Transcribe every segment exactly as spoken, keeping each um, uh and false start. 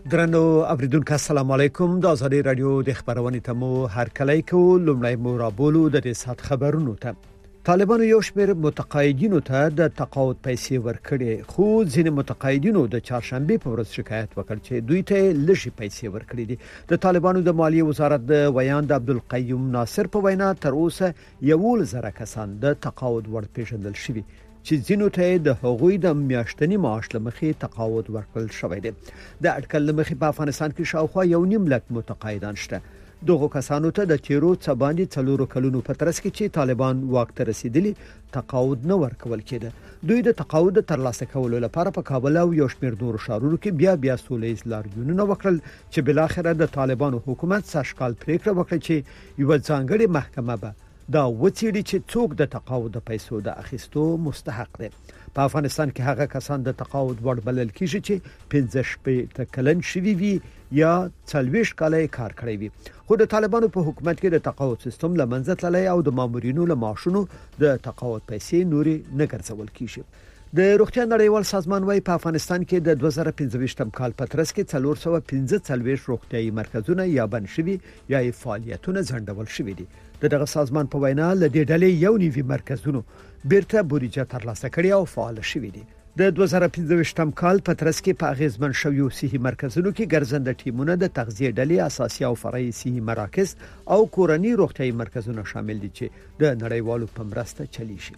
درنو اوریدونکو السلام علیکم. د آزادۍ رادیو د خبرونې تمو هر کله کو لومړی مرابولو د دې سات خبرونو ته طالبانو یو شمېر متقاعدینو ته د تقاعد پیسې ورکړي، خو ځینې متقاعدینو د چهارشنبه په ورځ شکایت وکړ چې دوی ته لږې پیسې ورکړي دي. د طالبانو د مالیې وزارت د ویاند عبدالقیوم ناصر په وینا تر اوسه یو زره کسان د تقاعد ور پیژندل شوي چې ځینو ته د هغوی د میاشتنی معاش لمخې تقاعد ورکړل شوی دی. د اټکل لمخې په افغانستان کې شاوخوا یو نیم لک متقاعدان شته. دغه کسانو ته د تیرو څباندې څلورو کلونو په ترڅ کې چې طالبان واک ته رسیدلی تقاعد نه ورکول کېده. دوی د تقاعد ترلاسه کولو لپاره په کابل او یو شمېر نورو ښارونو کې بیا بیا سولهییز لاریونونه وکړل چې بل اخر د طالبانو حکومت ساشکال پریکړه وکړه چې یو ځانګړي محکمه به دا وڅېړي چې څوک د تقاعد د پیسو د اخیستو مستحق دی. په افغانستان کې هغه کسان د تقاعد وړ بلل کیږي چې پنځه شپږ کلن شوي وي یا څلوېښت کاله کار کړی وي، خو د طالبانو په حکومت کې د تقاعد سیستم لمنځه تللی او د مامورینو له معاشونو د تقاعد پیسې نوري نه ګرځول کیږي. د روغتیا نړیوال سازمان وايي په افغانستان کې د دوه زره پنځه کال په ترڅ کې څلور سوه پنځه څلوېښت روغتیايي مرکزونه یا بند شوي یا فعالیتونه ځنډول شوي دي. دغه سازمان په وینا ل دې ډلې یو نیوي مرکزونو بیرته بودیجه ترلاسه کړې او فعال شوي دي. د دوه زره پنځه کال په ترڅ کې په اغیزمن شویو صحي مرکزونو کې ګرځنده ټیمونه د تغذیه ډلې اساسي او فرعي صحي مراکز او کورنۍ روغتیايي مرکزونه شامل دي چې د نړیوالو په مرسته چلی شي.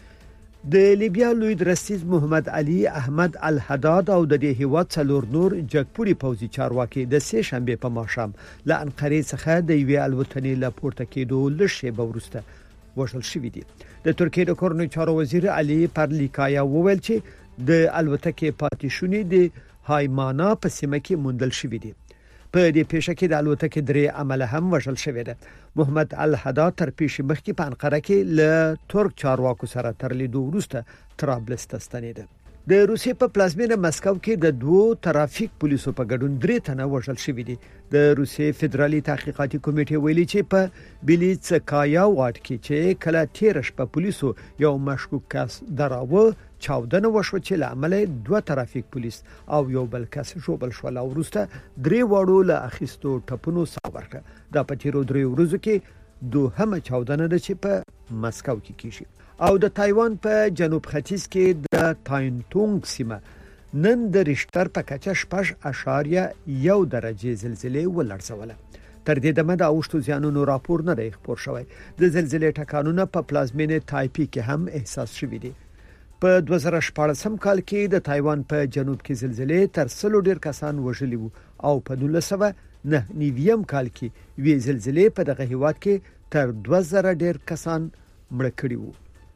د لیبیا لوی درستیز محمد علي احمد الحداد او د دې هیواد څلور نور جګپوري پوځي چارواکي د سه شنبه په ماښام له انقرې څخه د یوې الوتنې له پورته کېدو لږه به وروسته وژل شوی دي. د ترکیې د کورنۍ چارو وزیر علي پرلیکایا وویل چې د الوتکې پاتې شونې د هایمانا په سیمه کې موندل شوې دي. په دې پیښه کې د الوتکې درې عمله هم وژل شوې ده. محمد الحداد تر پیښې مخکې په انقره کې له ترک چارواکو سره تر لیدو وروسته طرابلس ته ستنېده. د روسیې په پلازمینه مسکو کې د دوو ترافیک پولیسو په ګډون درې تنه وژل شوي دي. د روسیې فدرالي تحقیقاتي کمیټې ویلي چې په بیلیڅکایا واټ کې چې کله تیر شپه پولیسو یو مشکوک کس دراوه چاودنه وشو چې له عمله دوه ترافیک پولیس او یو بل کس ژوبل شول او وروسته درې واړو له اخیستو ټپونو ساه ورکړه. دا په تیرو درې ورځو کې دوهمه چاودنه ده چې په مسکو کې کیږي. او د تایوان په جنوب ختیځ کې د تاینتونګ سیمه نن د ریشتر په کچه شپږ اشاریه یو درجه زلزلې ولړزوله. تر دې دمه د اوښتو زیانونو راپور نه دی خبر شوی. د زلزلې ټکانونه په پلازمینه تایپی کې هم احساس شوي دي. په دوه زره شپاړسم کال کې د تایوان په جنوب کې زلزلې تر سلو ډیر کسان وژلي وو او په نولس سوه نه نویم کال کې وی زلزلې په دغه هیواد کې تر دوه زره ډیر کسان مړه کړي وو.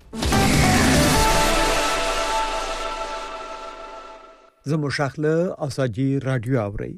زمو شاخله آزادی رادیو اوري.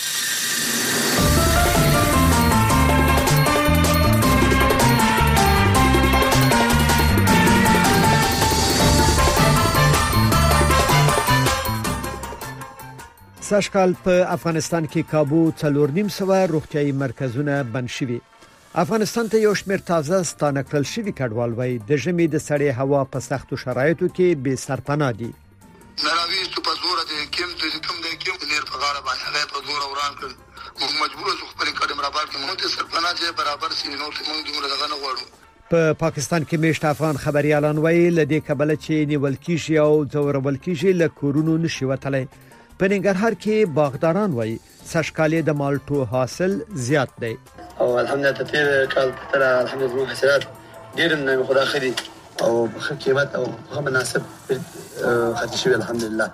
ساشکال په افغانستان کې کابو څلور نیم سوه روغتیايي مرکزونه بند شوي. افغانستان ته یو شمېر تازه ستانه کړل شوي کډوال وای د ژمي د سړې هوا په سختو شرایطو کې به سرپناه دي. نراوي ست په زور دي کوم د کوم د کوم نیر په غاړه باندې هغه په زور وران کړ. موږ مجبور شو خپل کډم برابر کې موږ ته سرپناه چې برابر سي نو ته موږ دغه دغه نه غواړو. په پا پاکستان کې میشت افغان خبريالان وای ل دې کبل چې نیول کیږي او ځورول کیږي ل کورونو نشي وتلای. په ننګرهار کې باغداران وای سشکالې د مالټو حاصل زیات دی او الحمدلله تیر کال تر الحمدلله حاصلات ډیر نه خدا خدي او په قیمت او په مناسب خدي شوی الحمدلله.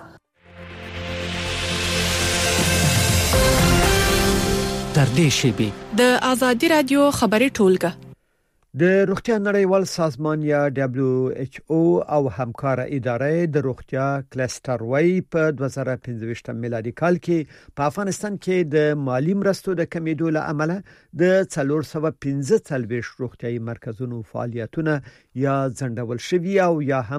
تر دې شی د آزادی رادیو خبري ټولګه د روغتیا نړیوال سازمان یا دبليو ایچ او او همکار ادارې د روغتیا کلستر وای په دوه زره پنځه میلادي کال کې په افغانستان کې د مالی مرستو د کمیدو له امله د څلور سوه پنځه څلوېښت روغتیايي مرکزونو فعالیتونه یا ځنډول شوي او یا هم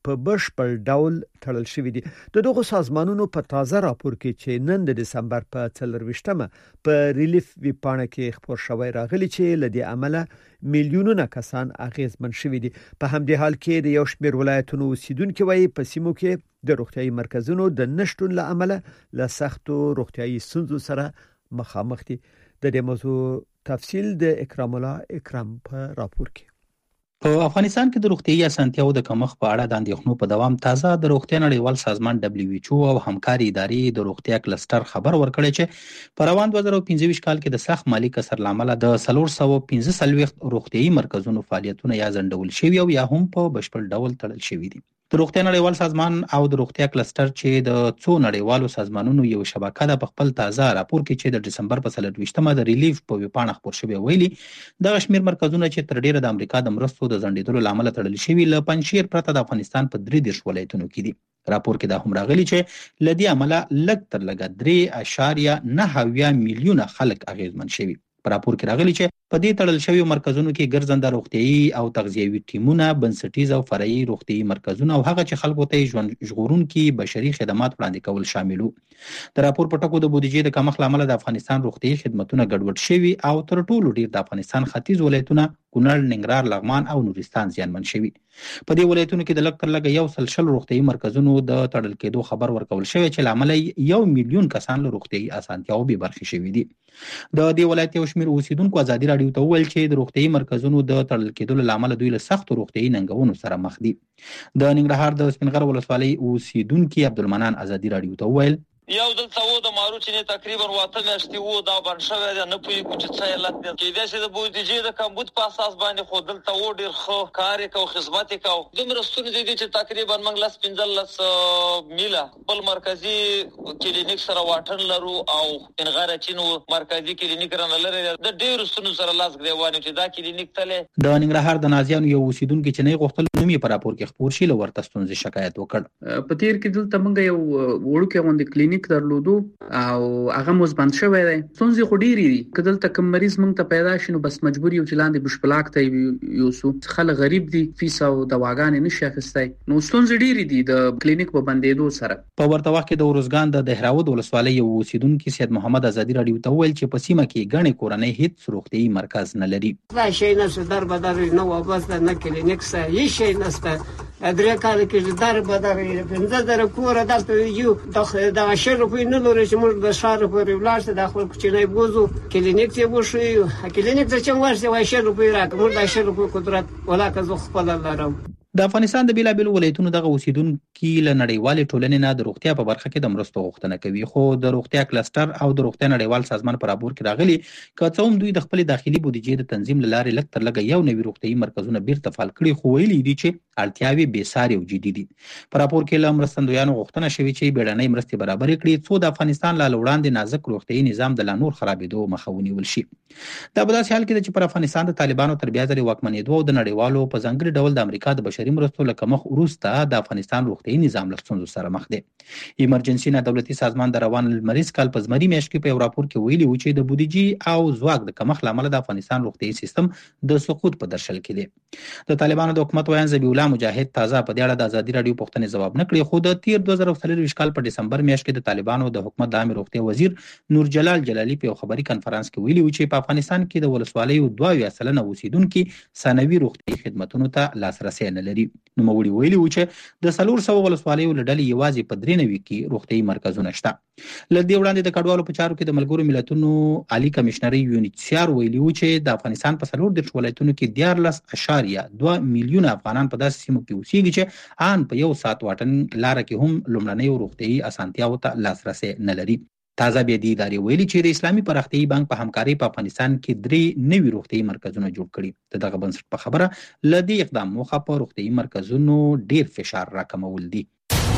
په بشپړ ډول تړل شوې دي. د دغه سازمانونو په تازه راپور کې چې نن د دسمبر په څلرويشتمه په ریلیف ویبپاڼه کې خبر شوی راغلی چې لدې عمله میلیونونه کسان اغیزمن شوي دي. په همدې حال کې د یو شمېر ولایتونو اوسیدونکو وایي په سیمو کې د روغتيایي مرکزونو د نشټون له امله له سختو روغتيایي ستونزو سره مخامخ دي. د دې موضوع تفصیل د اکرام الله اکرام په راپور کې. په افغانستان کې د روغتيایي اسانتیاو د کمښت په اړه د اندېښنو په دوام تازه د روغتیا نړیوال سازمان دبليو ایچ او او همکاري ادارې د روغتیا کلستر خبر ورکړی چې په روان دوه زره پنځه ویشت کال کې د سخت مالی کسر لامل د څلور سوه پنځه څلوېښت روغتيایي مرکزونو فعالیتونه یا ځنډول شوي او یا هم په بشپړ ډول تړل شوي دي. د روغتیا نړیوال سازمان او د روغتیا کلستر چې د څو نړیوالو سازمانونو یو شبکه ده په خپل تازه راپور کې چې د دسمبر په څلرويشتمه د ریلیف په ویبپاڼه خبر شوی ویلي د شمیر مرکزونه چې تر ډیره د امریکا د مرستو د ځنډېدلو لامل تړل شوی له پنځیر پرته د افغانستان په درې دیرش ولایتونو کې دي. راپور کې دا هم راغلی چې لدی عمله لږ تر لږه درې اعشاریه نهه میلیونه خلک اغیزمن شوي. په راپور کې راغلی چې په دې تړل شوی مرکزونو کې ګرځنده روغتيایي او تغذیوي ټیمونه، بنسټیز او فرعي روغتيایي مرکزونه او هغه چې خلکو ته ژوند ژغورونکي بشري خدمات وړاندې کول شامل وو. د راپور په ټکو د بودیجې د کمښت لامل د افغانستان روغتيایي خدماتونه ګډوډ شوي او تر ټولو ډیر د افغانستان ختیځ ولایتونه کونړ، ننګرهار، لغمان او نورستان زیانمن شوي. په دې ولایتونو کې د لږ تر لږه یو سل شل روغتيایي مرکزونو د تړل کېدو خبر ورکول شوی چې لامل یو میلیون کسان له روغتيایي اسانتیاو بې برخې شوي دي. د دې ولایت یو شمېر اوسیدونکو ازادي راډیو ته وویل چې د روغتيایي مرکزونو د تړل کېدو لامل دوی له سختو روغتيایي ننګونو سره مخ دي. د ننګرهار د سپینغر ولسوالۍ اوسیدونکي عبدالمنان ازادي راډیو ته وویل یو دلته و د ماروچ نه تقریبا واته میاشتې وو دا بن شوی د نه پوي کوم څه علت دی کې د څه د بودیجې د کمبود په اساس باندې خو دلته و ډیر خو کار کو خدمت کو دومره ستونزې دي چې تقریبا موږ لاس پنځلس میله بل مرکزی کلینیک سره واټن لرو او انغاره چینو مرکزی کلینیک رانه لري د ډیر ستونزو سره لاس غریوانه چې دا کلینیک تله د ننګرهار د نازیانو یو اوسیدونکو چې نه غوښتل نومي په راپور کې خبر شي لورته ستونزې شکایت وکړ. په تیر کې دلته موږ یو وړوکی غونډه کلینیک درلودو او هغه مزبند شوی دی. ستونزې خو ډېرې دي. که دلته کوم مریض موږ ته پیدا شي نو بس مجبور یو چې لاندې بشپلاک ته یوسو. خلک غریب دي، فیس او دواګانې نشي اخیستی. نو ستونزې ډېرې دي د کلینیک په بندېدو سره. په ورته وخت کې د ورزګان د دهراود ولسوالۍ یو اوسیدونکي سید محمد ازادي راډیو ته وویل چې په سیمه کې ګڼې کورنۍ هیڅ روغتیایي مرکز نه لري. دا شی نشته، در بدر نه وابسته، نه کلینیک سه هیڅ شی نشته. درې کال کې در بدر پنځه زره کور دلته یو د شل روپۍ نه لري چې موږ د ښار پورې ولاړ ته د خپل کوچنی بوزو کلینیک ته وشو. کلینیک ته چې ورسې وای شل روپۍ راکړه، موږ د شل روپۍ قدرت ولاکه زه خپل لرم. د افغانستان د بیلابیلو ولایتونو دغه اوسیدونکي له نړیوالې ټولنې نه د روغتیا په برخه کې د مرستو غوښتنه کوي، خو د روغتیا کلستر او د روغتیا نړیوال سازمان په راپور کې راغلي که څه هم دوی د خپل داخلي بودیجې د تنظیم له لارې لږ تر لږه یو نوي روغتیایي مرکزونه بیرته فعال کړي، خو ویلي دي چې اړتیاوې بېسارې او جدي دي. په راپور کې له مرستندویانو غوښتنه شوې چې بیړنۍ مرستې برابرې کړي څو د افغانستان له وړاندې نازک روغتیایي نظام د لا نور خرابېدو مخه ونیول شي. دا په داسې حال کې ده چې پر افغانستان د طالبانو تر بیا ځلې واکمنېدو او د نړیوالو په ځانګړي ډول د امریکا د بشري مرستو له کمښت وروسته د افغانستان روغتیایي نظام له ستونزو سره مخ دی. ایمرجنسي نه دولتي سازمان د روان لمریز کال په زمري میاشت کې په یو راپور کې ویلي و چې د بودیجې او ځواک د کمښت له امله د افغانستان روغتیایي سیستم د سقوط په درشل کې دی. د طالبانو د حکومت ویاند ذبیح الله مجاهد تازه په دې اړه د ازادي راډیو پوښتنې ځواب نه کړی، خو د تیر دوه زره څلرویشت کال په ډسمبر میاشت کې د طالبانو د حکومت د عامه روغتیا وزیر نور جلال جلالي په یو خبري کنفرانس کې ویلي و چې په افغانستان کې د ولسوالیو دوه اویا سلنه اوسیدونکي ثانوي روغتیایي خدماتو ته لاسرسی نه لري. نوموړي ویلي و چې د څلور سوه ولسوالیو له ډلې یوازې په درې نوي کې روغتیایي مرکزونه شته. له دې وړاندې د کډوالو په چارو کې د ملګرو ملتونو عالي کمشنري یونیسیار ویلي و چې د افغانستان په څلور دېرش ولایتونو کې دیارلس اعشاریه دوه میلیونه افغانان په داسې سیمو کې اوسېږي چې ان په یو ساعت واټن لاره کې هم لومړنیو روغتیایي اسانتیاوو ته لاسرسی نه لري. تازه بیا د ادارې ویلي چې د اسلامي پراختیایي بانک په همکارۍ په افغانستان کې درې نوي روغتیایي مرکزونه جوړ کړي. د دغه بنسټ په خبره له دې اقدام موخه په روغتیایي مرکزونو ډیر فشار راکمول دي.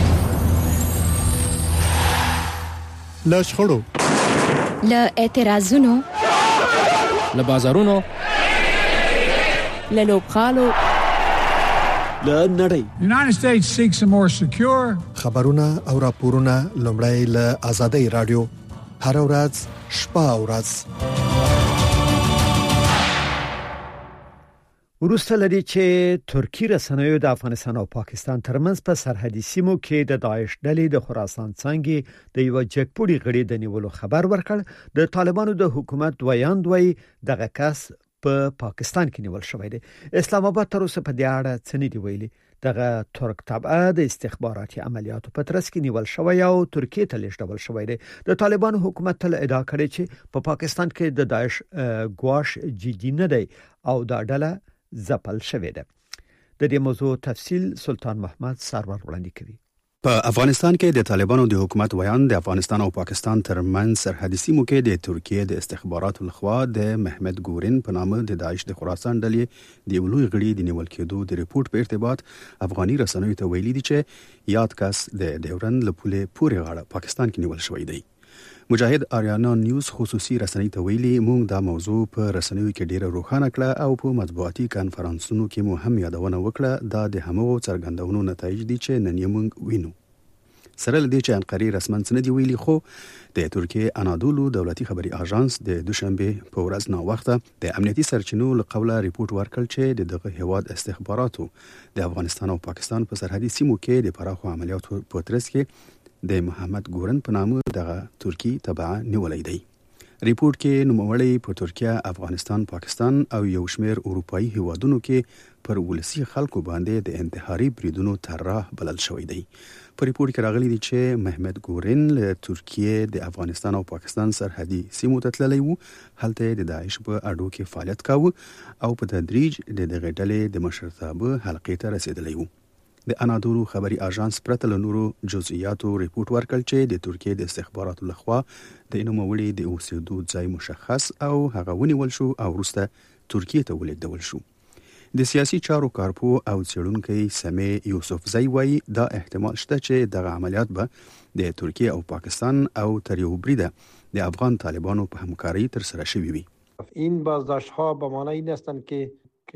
له شخړو، له اعتراضونو، له بازارونو، له لوبغالو، له نړۍ United States seeks a more secure خبرونه او راپورونه لومړی له آزادۍ رادیو هر ورځ شپه او ورځ. وروسته لري چې ترکی رسنیو د افغانستان او پاکستان ترمنځ په سرحدي سیمو کې د داعش ډلې د خراسان څنګه د یو جګپوړي غړي د نیولو خبر ورکړ. د طالبانو د حکومت ویاندوی دغه کس په پاکستان کې نیول شوی دی. اسلام آباد تر اوسه په دې اړه څه نه دی ویلي. دغه ترک تبعه د استخباراتي عملیاتو په ترڅ کې نیول شوی او ترکیه ته لیږدول شوی دی. د طالبانو حکومت تل ادعا کړې چې په پاکستان کې د داعش ګواښ جدي نه دی او دا ډله زپل شوې ده. د دې موضوع تفصیل سلطان محمد سرور وړاندې کوي. په افغانستان کې د طالبانو د حکومت ویان د افغانستان او پاکستان ترمنځ سرحدي سیمو کې د ترکیه د استخباراتو لخوا د محمد ګورین په نامه د داعش د خراسان ډلې د لوی غړي د نیول کېدو د ریپورت په ارتباط افغاني رسنیو ته ویلي دي چې یاد کس د ډیورن له پولې پورې غاړه پاکستان کې نیول شوی دی. مجاهد آریانا نیوز خصوصي رسنۍ ته ویلي موږ دا موضوع په رسنیو کې ډیره روښانه کړه او په مطبوعاتي کانفرنسونو کې مو هم یادونه وکړه. دا د همغو څرګندونو نتایج دي چې نن یې موږ وینو. سره لدې چې انقرې رسمن څه نه دی ویلي، خو د ترکیه انادولو دولتي خبري اژانس د دوشنبه په ورځ نا وخته د امنیتي سرچینو له قوله ریپورت ورکړ چې د دغه هواد استخباراتو د افغانستان او پاکستان په سرحدي سیمو کې د پراخو عملیاتو په ترڅ کې د محمد ګورن په نامه دغه ترکی تبع نیولای دی. ریپورت کې نوموړی په ترکیه، افغانستان، پاکستان او یو شمېر اروپאי هیوادونو کې پر ولسی خلکو باندې د انتحاري بریدونو طرح بلل شوی دی. په ریپورت کې راغلی دی چې محمد ګورن له ترکیه د افغانستان او پاکستان سرحدي سیمو ته تللی وو. هلته د داعش په اډو کې فعالیت کاوه او په تدریج د دغه ډلې د مشرتابه حلقې ته رسیدلی وو. د انادولو خبري اژانس پرته له نورو جزئیاتو ریپورت ورکړ چې د ترکیه د استخباراتو لخوا د نوموړي د اوسېدو ځای مشخص او هغه ونیول شو او وروسته ترکیه ته ولېږدول شو. د سیاسي چارو کارپو او څېړونکی سمې یوسفزی وایي دا احتمال شته چې دغه عملیات به د ترکیه او پاکستان او تر یو بریده د افغان طالبانو په همکاري تر سره شوي وي. این بازداشت‌ها به معنی این هستند که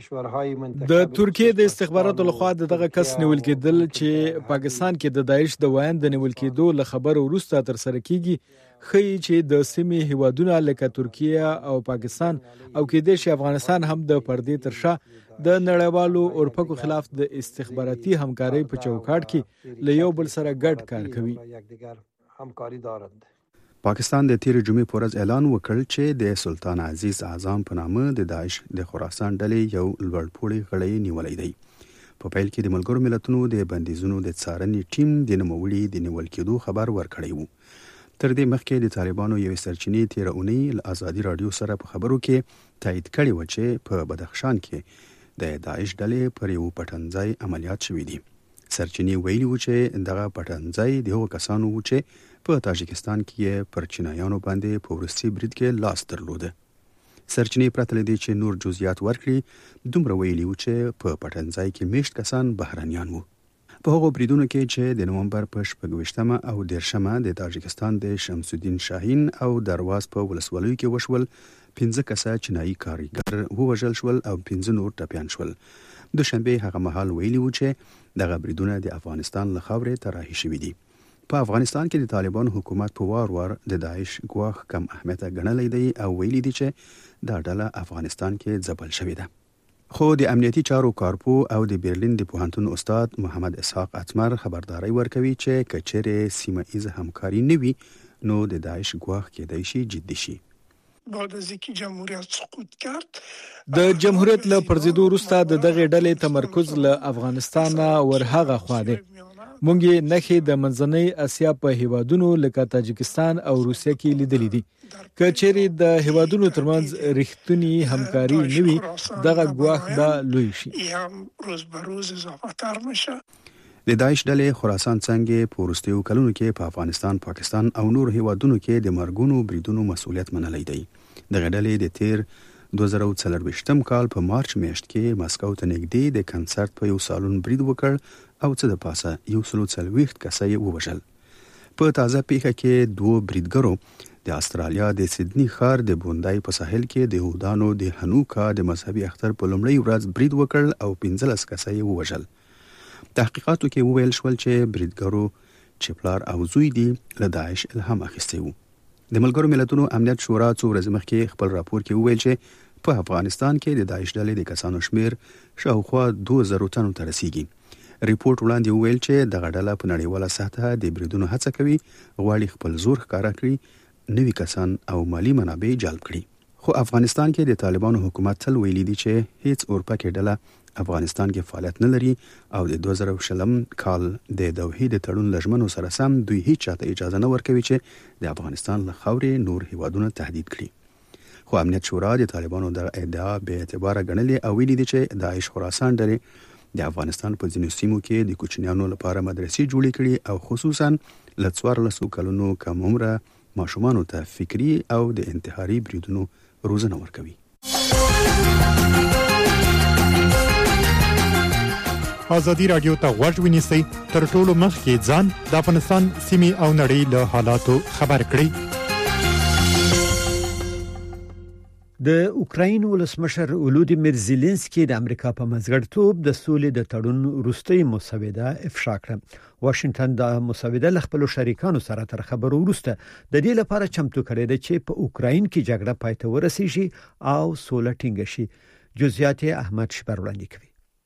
د ترکیه د استخباراتو لخوا دغه کس نیول کېدل چې پاکستان کې د داعش د وایند د نیول کېدو له خبر وروسته تر سره کیږي خي چې د سیمې هیوادونو لکه ترکیه او پاکستان او کې د افغانستان هم د پردې ترشا د نړیوالو اورپکو خلاف د استخباراتي همکارۍ په چوکاټ کې له یو بل سره ګډ کار کوي. پاکستان د تیر جمعې په ورځ اعلان وکړ چې د سلطان عزیز اعظم په نامه د داعش د خراسان ډلې یو لوړپوړی غړی نیولای دی. په پیل کې د ملګرو ملتونو د بندیزونو د څارنې ټیم د نوموړي د نیول کېدو خبر ورکړی وو. تر دې مخکې د طالبانو یو سرچینې تیر اونۍ ل آزادي رادیو سره په خبرو کې تایید کړی و چې په بدخشان کې د داعش ډلې پر یو پټنځای عملیات شوې دي. سرچینې ویلي و چې دغه پټنځای د هغو کسانو و چې په تاجکستان کې پر چینایانو باندې په وروستي برید کې لاس درلوده. سرچینې پرته له دې چې نور جزئیات ورکړي دومره ویلي و چې په پټنځای کې میشت کسان بهرانيان وو. په هغو بریدونو کې چې د نومبر په شپږویشتمه او دیرشمه د تاجکستان د شمس الدین شاهین او درواز په ولسوالیو کې وشول، پنځه کسه چینایي کارګر ووژل شول او پنځه نور ټپیان شول. دوشنبه هغه مهال ویلي و چې دغه بریدونه د افغانستان له خاورې تراحي شوي دي. په افغانستان کې د طالبانو حکومت په وار وار د داعش ګواښ کم اهمیت ګڼلی دی او ویلي دي چې دا ډله افغانستان کې ځپل شوې ده. خو د امنیتي چارو کارپو او د برلین د پوهنتون استاد محمد اسحاق اتمر خبرداري ورکوي چې کچېرې سیمه ایزه همکاري نه وي نو د داعش ګواښ کېدای شي جدي شي. بعد از اینکه جمهوریت سقوط کرد د جمهوریت له پرځېدو وروسته د دغه ډلې تمرکز له افغانستان ورهغه خوا دی. مونږ یې نښې د منځنۍ اسیا په هیوادونو لکه تاجکستان او روسیه کې لیدلې دي. که چیرې د هیوادونو ترمنځ رښتونی همکاري نه وي دغه ګواښ به لوی شي. د داعش ډلې خراسان څنګه په وروستیو کلونو کې په افغانستان، پاکستان او نور هیوادونو کې د مرګونو بریدونو مسؤلیت منلی دی. دغه ډلې د تیر دوه زره څلرویشتم کال په مارچ میاشت کې مسکو ته نږدې د کنسرت په یو سالون برید وکړ او څه د پاسه یو سلو څلوېښت کسه یې ووژل. په تازه پیښه کې دوه بریدګرو د استرالیا د سیدنی ښار د بوندای په ساحل کې د یهودانو د هنوکا د مذهبي اختر په لومړۍ ورځ برید وکړ او پنځلس کسه یې ووژل. تحقیقاتو کې وویل شول چې بریدګرو چې پلار او زوی دي له داعش الهام اخیستی وو. د ملګرو ملتونو امنیت شورا څو ورځې مخکې خپل راپور کې وویل چې په افغانستان کې د داعش ډلې د کسانو شمیر شاوخوا دوه زره تنو ته رسیدي. ریپورت وړاندې ویل چې د غډاله په نړیواله سطحه د بریدونو هڅه کوي، غواړي خپل زور ښکارا کړي، نوي کسان او مالی منابع جلب کړي. خو افغانستان کې د طالبانو حکومت تل ویلي دی چې هیڅ اورپکي ډله افغانستان کې فعالیت نه لري او د دوه زره شلم کال د دوحې د تړون لژمنو سره سم دوی هیڅ چاته اجازه نه ورکوي چې د افغانستان له خاورې نور هیوادونه تهدید کړي. خو امنیت شورا د طالبانو د ادعا به اعتبار غنلې او ویلي دي چې داعش خراسان ډلې د افغانستان په ځینو سیمو کې د کوچنیانو لپاره مدرسې جوړې کړي او خصوصا ل څوارلسو کلونو کم عمره ماشومانو ته فکری او د انتحاري بریدونو روزنه ورکوي. ازادي رادیو ته غوږ ونیسئ، تر ټولو مخکې ځان د افغانستان سیمې او نړۍ له حالاتو خبر کړئ. د اوکراین ولسمشر ولودیمیر زيلنسکي د امریکا په مزګړتوب د سولې د تړون وروستۍ مسوده افشا کړه. واشنگټن د مسوده له خپل شریکانو سره تر خبرو وروسته د دې لپاره چمتو کړی دی چې په اوکراین کې جګړه پای ته ورسیږي او سوله ټینګه شي. جزئیات احمد شپر وړاندې کوي.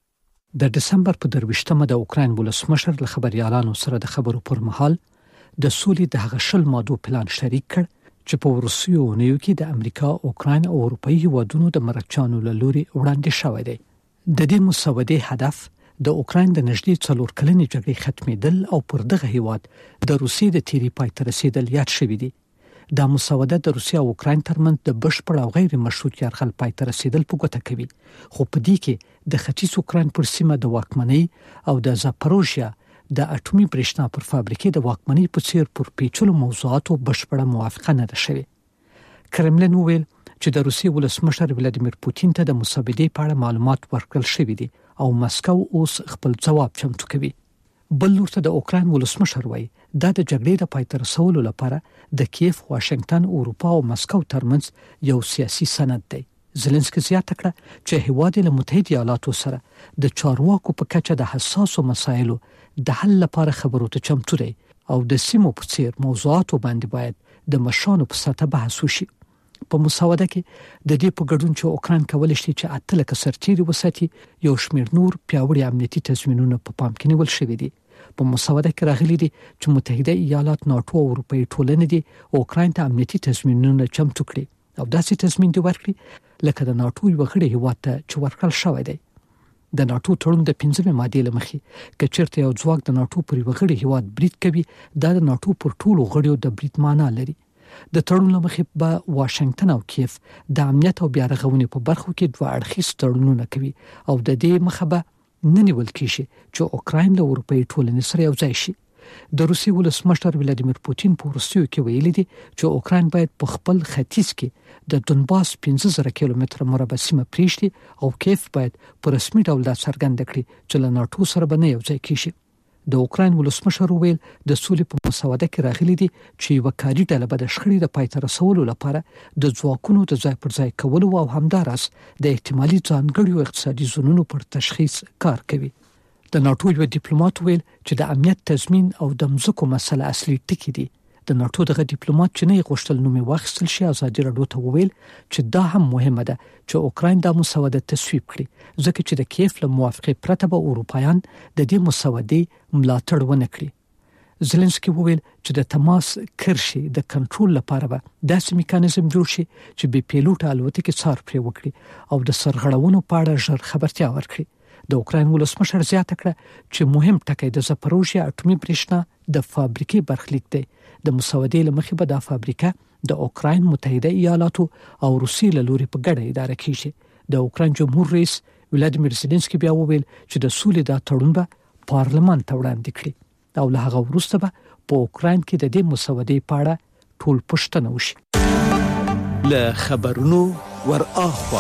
د دسمبر په درويشتمه د اوکراین ولسمشر له خبريالانو سره د خبرو پر مهال د سولې د هغه شل ماده پلان شریک کړ چې په روسیو نیو کې د امریکا، اوکراین او اروپאי هیوادونو د مرچانو لوري وړاندې شوی دی. د دې مسودې هدف د اوکراین د نږدې څلور کلنې جګړې ختمېدل او پر دغه هیواد د روسیې د تیری پای ته رسیدل یاد شوی دی. دا مسوده د روسیا او اوکراین ترمنځ د بشپړ او غیر مشروط یرغل پای ته رسیدل په ګوته کوي. خو په دې کې د ختیځ اوکراین پر سیمه د واکمنۍ او د زاپروژیا د اټومي برېښنا پر فابریکې د واکمنۍ په څیر پر پیچلو موضوعاتو بشپړه موافقه نه ده شوې. کرملین وویل چې د روسیې ولسمشر ولادیمیر پوتین ته د مسودې په اړه معلومات ورکړل شوي دي او مسکو اوس خپل ځواب چمتو کوي. بل لور ته د اوکراین ولسمشر وایي دا د جګړې د پای ته رسولو لپاره د کیف، واشنگټن، اروپا او مسکو ترمنځ یو سیاسي سند دی. زيلنسکي زیاته کړه چې هیواد له متحده ایالاتو سره د چارواکو په کچه د حساسو مسایلو د حل لپاره خبرو ته چمتو دی او د سیمو په څیر موضوعاتو باندې باید د مشانو په سطح بحث وشي. په مسوده کې د دې په ګډون چې اوکراین کولای شي چې اته لکه سرتیري وساتي، یو شمېر نور پیاوړي امنیتي تضمینونه په پام کې نیول شوی دي. په مسوده کې راغلي دي چې متحده ایالات، ناتو او اروپאי ټولنې دي اوکراین ته امنیتي تضمینونه چمتو کړي او داسې تضمین دی ورکړي لکه د ناتو یو غړي هیواد ته چې ورکړل شوی دی. د ناتو تړون د پنځمې ماده لمخې کچرته یو ځواک د ناتو پر یو غړي هیواد برید کوي، دا د ناتو پر ټولو غړیو د برید معنا لري. د تړون لمخې په واشنگټن او کیف د امنیت او بیارغونې په برخو کې دوه اړخیز تړونونه کوي او د دې مخه به نه نیول کیږي چې اوکراین له اروپאי ټولنې سره یو ځای شي. د روسیې ولسمشر ولادیمیر پوتین په روسیو کې ویلي دي چې اوکراین باید په خپل ختیځ کې د دونباس پنځه زره کیلومتره مربع سیمه پریږدي او کیف باید په رسمي ډول دا څرګند کړي چې له ناتو سره به نه یو ځای کیږي. د اوکراین ولسمشر ویل د سولې په مسوده کې راغلي دي چې یو کاري ډله به د شخړې د پای ته رسولو لپاره د ځواکونو د ځای پر ځای کولو او همدارس د احتمالي ځانګړیو اقتصادي زونونو پر تشخیص کار کوي. د ناتو یو ډیپلوماټ ویل چې د امنیت تضمین او د مزکو مسله اصلي ټکی دي. د ناتو دغه ډیپلوماټ چې نه غوښتل نومي واخیستل شي ازادي راډیو ته وویل چې دا هم مهمه ده چې اوکراین دا مسوده تصویب کړي ځکه چې د کیف له موافقه پرته به اروپایان د دې مسودې ملاتړ ونه کړي. زيلنسکي وویل چې د تماس کرښې د کنټرول لپاره به داسې میکانیزم جوړ شي چې بې پیلوټه الوتکې څار پرې وکړي او د سرغړونو په اړه ژر خبرتیا ورکړي. د اوکراین ولسمشر زیاته کړه چې مهم ټکی د زاپروژیا اټومي برېښنا د فابریکې برخلیک دی. د مسودې لمخې به دا فابریکه د اوکراین، متحده ایالاتو او روسیې له لوري په ګډه اداره کیږي. د اوکراین جمهور رئیس ولادیمیر زيلنسکي بیا وویل چې د سولې دا تړون به پارلمان ته وړاندې کړي او له هغه وروسته به په اوکراین کې د دې مسودې په اړه ټول پوښتنه وشي. له خبرونو ور اخوا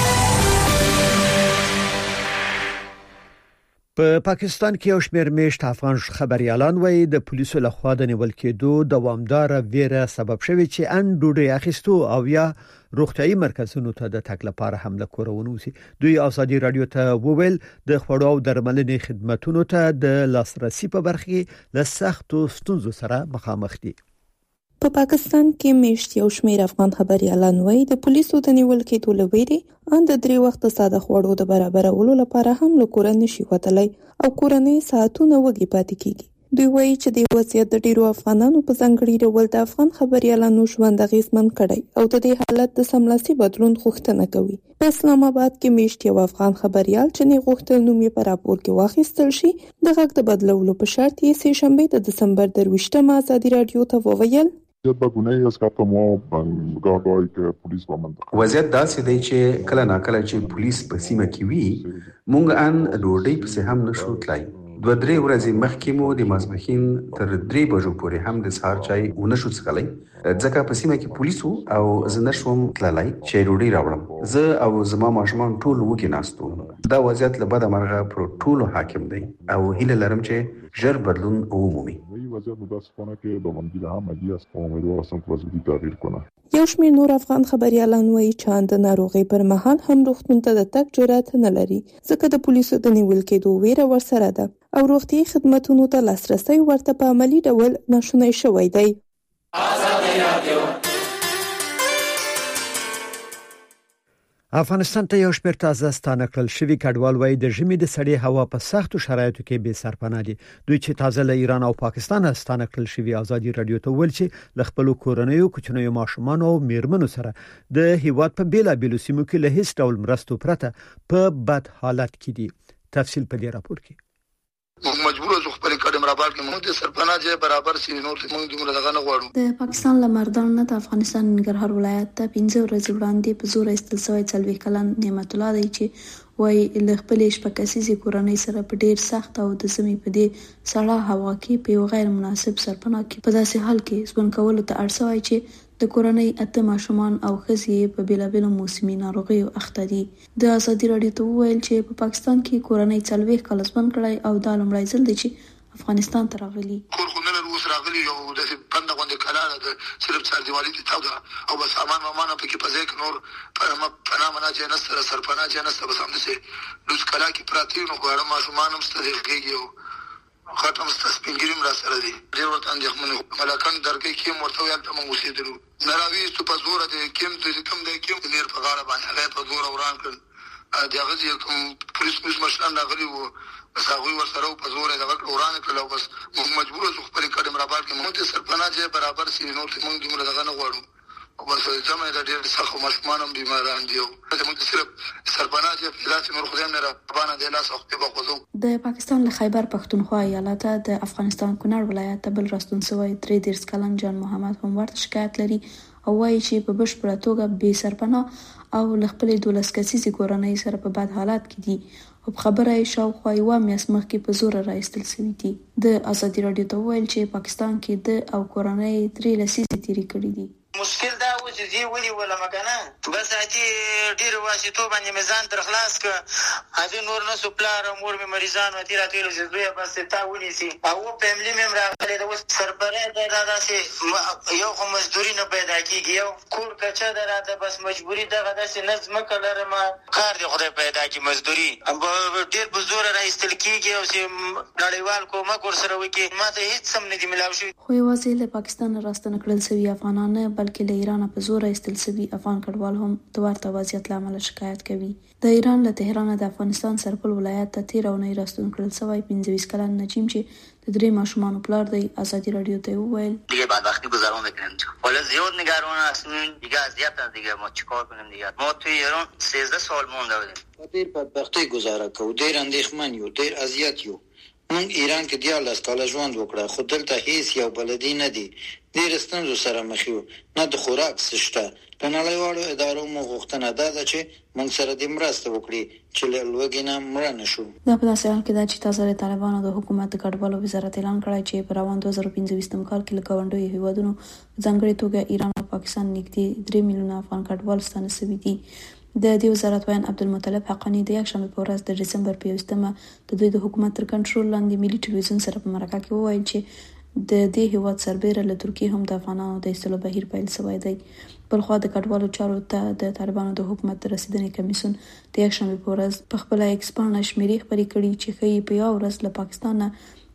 په پا پاکستان کې یو شمېر میشت افغان خبريالان وایي د پولیسو لخوا د نیول کېدو دوامدار ویره سبب شوی چې ان ډوډۍ اخیستو او یا روغتيایي مرکزونو ته د تګ لپاره حمله کورونه وسی. دوی ازادي رادیو ته وویل د خوړو او درملنې خدماتو ته د لاسرسي په برخه له سختو ستونزو سره مخامخ دي. په پا پاکستان کې میشت یو شمېر افغان خبريالان وایي د پولیسو د نیول کېدو لویري ان د درې وخت ساده خوړو د برابرولو لپاره هم له کور نه شي وتلی او کورنۍ ساعتونه وږي پاتې کیږي. دوی وایي چې د وضعیت د ډیرو افغانانو په ځانګړي ډول د افغان خبريالانو ژوند اغېزمن کړی او د دې حالت د سملاسي بدلون غوښتنه کوي. په اسلام آباد کې میشت یو افغان خبريال چې نه غوښتل نوم یې په راپور کې واخیستل شي د غږ د بدلولو په شرط یې سه شنبه د دسمبر درویشتمه ازادي رادیو ته وویل وضعیت داسې دی چې کله ناکله چې پولیس په سیمه کې وي مونږ ان ډوډۍ پسې هم نشو تلای. دوه درې ورځې مخکې مو د ماسپښین تر درې بجو پورې هم د سهار چای ونه شو څښلی ځکه په سیمه کې پولیس او زه نشوم تللی چې ډوډۍ راوړم. زه او زما ماشومان ټول وږي ناست وو. دا وضعیت له بده مرغه پر ټولو حاکم دی او هیله لرم چې ژر بدلون ومومي. یو شمېر نور افغان خبريالان وایي چې د ناروغۍ پر مهال هم روغتون ته د تګ جرأت نه لري ځکه د پولیسو د نیول کېدو ویره ورسره ده او روغتي خدماتو ته لاسرسي ورته په عملی ډول ناشونی شوی دی. افغانستان ته یو شمېر تازه ستانه کړل شوي کډوال وایي د ژمي د سړې هوا په سختو شرایطو کې بې سرپناه دي. دوی چې تازه له ایران او پاکستان ستانه کړل شوي ازادي رادیو ته ویل چې له خپل کورنیو کوچنیو ماشومان او میرمنو سره د هیواد په بیلابیلو سیمو کې له هیڅ ډول مرستو پرته په بد حالت کې دي. تفصیل په دې راپور کې مجبور اوسو خپل کډم را بار کې موږ د سرپناه ځای برابر سي نور موږ دومره دغه نه غواړو. د پاکستان لمردان نه د افغانستان ننګرهار ولایت ته پنځه ورځې وړاندې په زور ایستل شوی څلوي کلن نعمت الله دی چې وایي له خپل شپږکسیزې کورنۍ سره په ډیر سخت او د زمي په دې سړه هوا کې په یو غیر مناسب سرپناه کې په داسې حال کې ژوند کولو ته اړ شوی چې د کورنۍ اته ماشومان او ښځې په بیلابیلو موسمي ناروغیو اخته دي. د ازادي رادیو ته وویل چې په پاکستان کې کورنۍ څلوېښت کاله ژوند کړی او دا لومړی ځل دی چې افغانستان ته راغلي. کور خو نه لرو اوس راغلي او داسې بنده غوندې کلاله ده صرف څاردیوالي دي تاو ده او بس سامان وامان پکې په ځای کې نور پناه مناه ځای نشته سرپناه ځای نشته بس همداسې لوڅ کلا کې پراته یو نو غواړم ماشومان هم شته کېږي او خاطر مستسپینګریم را سره دي ډېر ورته اندېښمن ملکان درګې کې ورته ویل ته موږ اوسېدلو نه راویستو په زوره د کیم د کم د کیم نیر په غاړه باندې هغه په زوره وران کړل د هغه چې کوم پولیس پولیس مشران راغلي وو بس هغوی ورسره په زوره دغه وران کړل او بس موږ مجبور اوسو خپل کډم را بار کې موږ د سرپناه ځای برابر سي نور موږ دومره دغه نه غواړو او بس زموږ د ډېر سخت ماشومان هم بیماران دي او موږ صرف سرپناه ځای په لاس نور خدای نه را باندې د لاس وخت په خوځو. د پاکستان له خیبر پښتونخوا ایالت د افغانستان کونړ ولایت ته بل راستون شوی درې دېرش کلن جان محمد هم ورته شکایت لري او وایي چې په بشپړه توګه بې سرپناه او له خپلې دولس کسیزې کورنۍ سره په بد حالات کې دي او په خبره یې شاوخوا یوه میاشت مخکې په زوره راایستل شوي دي. د ازادي رادیو ته وویل چې پاکستان کې د او کورنۍ درې لسیزې تېرې کړي دي. مشکل دا و چې دی ولي ولا مکنه بس هتي ډیر واسطو باندې میزان تر خلاص ک هدي نور نو سپلار امور می مریضان وتی راتلو چې دوی بس تا ونی سي او فیملی مم راغلي د سرپره دا داسې یو خو مزدوري نه پیدا کیږي یو کور کچا دراته بس مجبوری دغه داسې نظم کړه ما کار دی خدای پیدا کی مزدوري ډیر بزور راځتل کیږي او چې نړیوال کومک ورسره وکي ماته هیڅ سم نه دی ملاوي شو. خو یوازې له پاکستان راستنه کړل شوی افغانان بلکې له ایران په زور ایستل شوي افغان کډوال هم د ورته وضعیت له امله شکایت کوي. د ایران له تهران د افغانستان سرپل ولایت ته تیر اونۍ راستون کړل شوی پنځه ویشت کلن نجیم چې د درې ماشومانو پلار دی ازادي رادیو ته وویل دیگه بعد وقتی گذران بکنم ولی زیاد نگران هستیم دیگه اذیت دیگه ما چیکار کنیم دیگه ما توی ایران سیزده سال مونده بودیم ډیر بدبختی گزاره کو ډیر اندېښمن یو ډیر اذیت یو مونږ ایران کې دیارلس کاله ژوند وکړه خو دلته هیڅ یو بلدي نه دی ډیر ستونزو سره مخ یو نه د خوراک شته په نړیوالو ادارو مو غوښتنه ده چې مونږ سره د مرسته وکړي چې له لوږې نه مړه نشو. دا په داسې حال کې ده چې تازه د طالبانو د حکومت د کډوالو وزارت اعلان کړی چې په روان دوه زره پنځه ویشتم کال کې له ګاونډیو هیوادونو ځانګړې توګه ایران او پاکستان نږدې درې میلیونه افغان کډوال ستانه شوي دي. د دې وزارت وایي عبدالمطلب حقانی د یکشنبه په ورځ د ډسمبر په یوولسمه د دوی د حکومت تر کنټرول لاندې ملي ټلویزیون سره په مرکه کې وویل چې د دې هیواد سربېره له ترکیې هم د افغانانو د ایستلو بهیر پیل شوی دی. بلخوا د کډوالو چارو ته د طالبانو د حکومت د رسیدنې کمیسیون د یکشنبه په ورځ په خپله ایکس پاڼه شمیرې خپرې کړي چې ښیي په یوه ورځ له پاکستان نه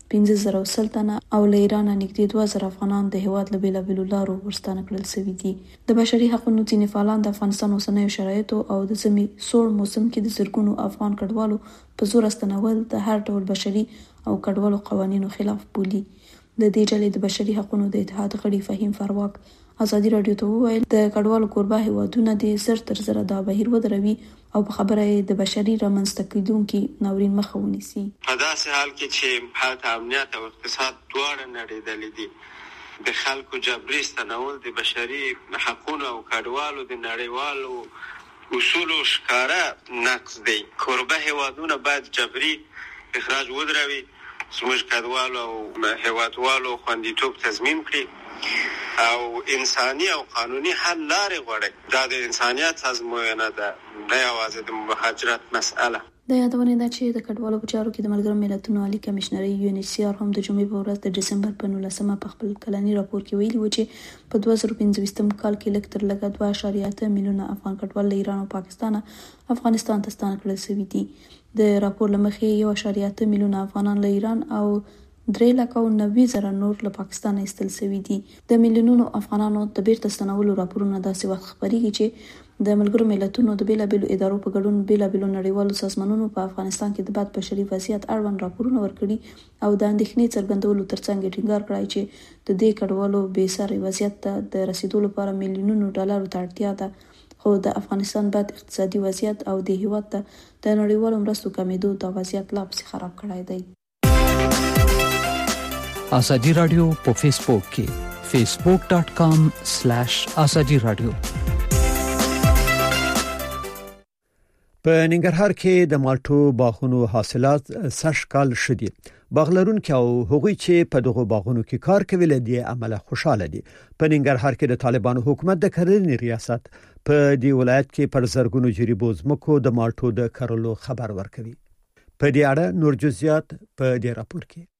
پنځه زره سلطنه او له ایران نږدې دوه زره افغانان د هیواد له بیلابیلو لارو ورستانه کړل شوي دي. د بشري حقوقو ځینې فعالان د افغانستان اوسنیو شرایطو او د زمي سوړ موسم کې د زرګونو افغان کډوالو په زور استنول د هر ډول بشري او کډوالو قوانینو خلاف بولي. د دې ډلې د بشري حقوقو د اتحاد غړي فهیم فارواک ازادي رادیو ته وویل د کډوالو کوربه هیوادونه د زر تر زره دا بهیر ودروي او په خبره د بشري رامنځته کیدونکو ناورین مخه ونیسي. په داسې حال کې چې حالت امنیت او اقتصاد دواړه نړیدلې دي، د خلکو جبري استنول د بشري حقوقو او کډوالو د نړیوالو اصولو ښکاره نقض دی. کوربه هیوادونه باید جبري اخراج ودروي، زموږ کډوالو او هیوادوالو خوندیتوب تضمین کړي او انساني او قانوني حل لارې غواړي. دا د انسانیت ازموینه ده، نه یوازې د مهاجرت مسأله. د یادونه ده چې د کډوالو په چارو کې د ملګرو ملتونو عالی کمشنري یو ان ایچ سی آر هم د جمعې په ورځ د دسمبر په نولسمه په خپل کلني راپور کې ویلي و چې په دوه زره پنځوستم کال کې لږ تر لږه دوه اعشاریه اته میلیونه افغان کډوال له ایران او پاکستان افغانستان ته ستانه کړل شوي دي. د راپور له مخې یو اعشاریه اته میلیونه افغانان له ایران او درې لکه او نوي زره نور له پاکستان ایستل شوي دي. د میلیونونو افغانانو د بیرته ستنولو راپورونه داسې وخت خبرېږي چې د ملګرو ملتونو د بیلابیلو ادارو په ګډون بیلابیلو نړیوالو سازمانونو په افغانستان کې د بد بشري وضعیت اړوند راپورونه ورکړي او د اندېښنې څرګندولو ترڅنګ ټینګار کړی چې د دې کډوالو بې ساري وضعیت ته د رسیدو لپاره میلیونونو ډالرو ته اړتیا ده، خو د افغانستان بد اقتصادي وضعیت او د هیواد ته د نړیوالو مرستو کمیدو د وضعیت لا پسې خراب کړی دی. ازادي رادیو په فیسبوک کې facebook dot com slash azadi radio. په ننګرهار کې د مالټو باغونو حاصلات سږ کال شدي. باغلرونکو او هغوی چې په دغه باغونو کې کار کوي له دې عمله خوشاله دي. په ننګرهار کې د طالبانو حکومت د کرنې ریاست په دې ولایت کې پر زرګونو جریبو ځمکو د مالټو د کرلو خبر ورکوي. په دې اړه نور جزئیات په دې راپور کې.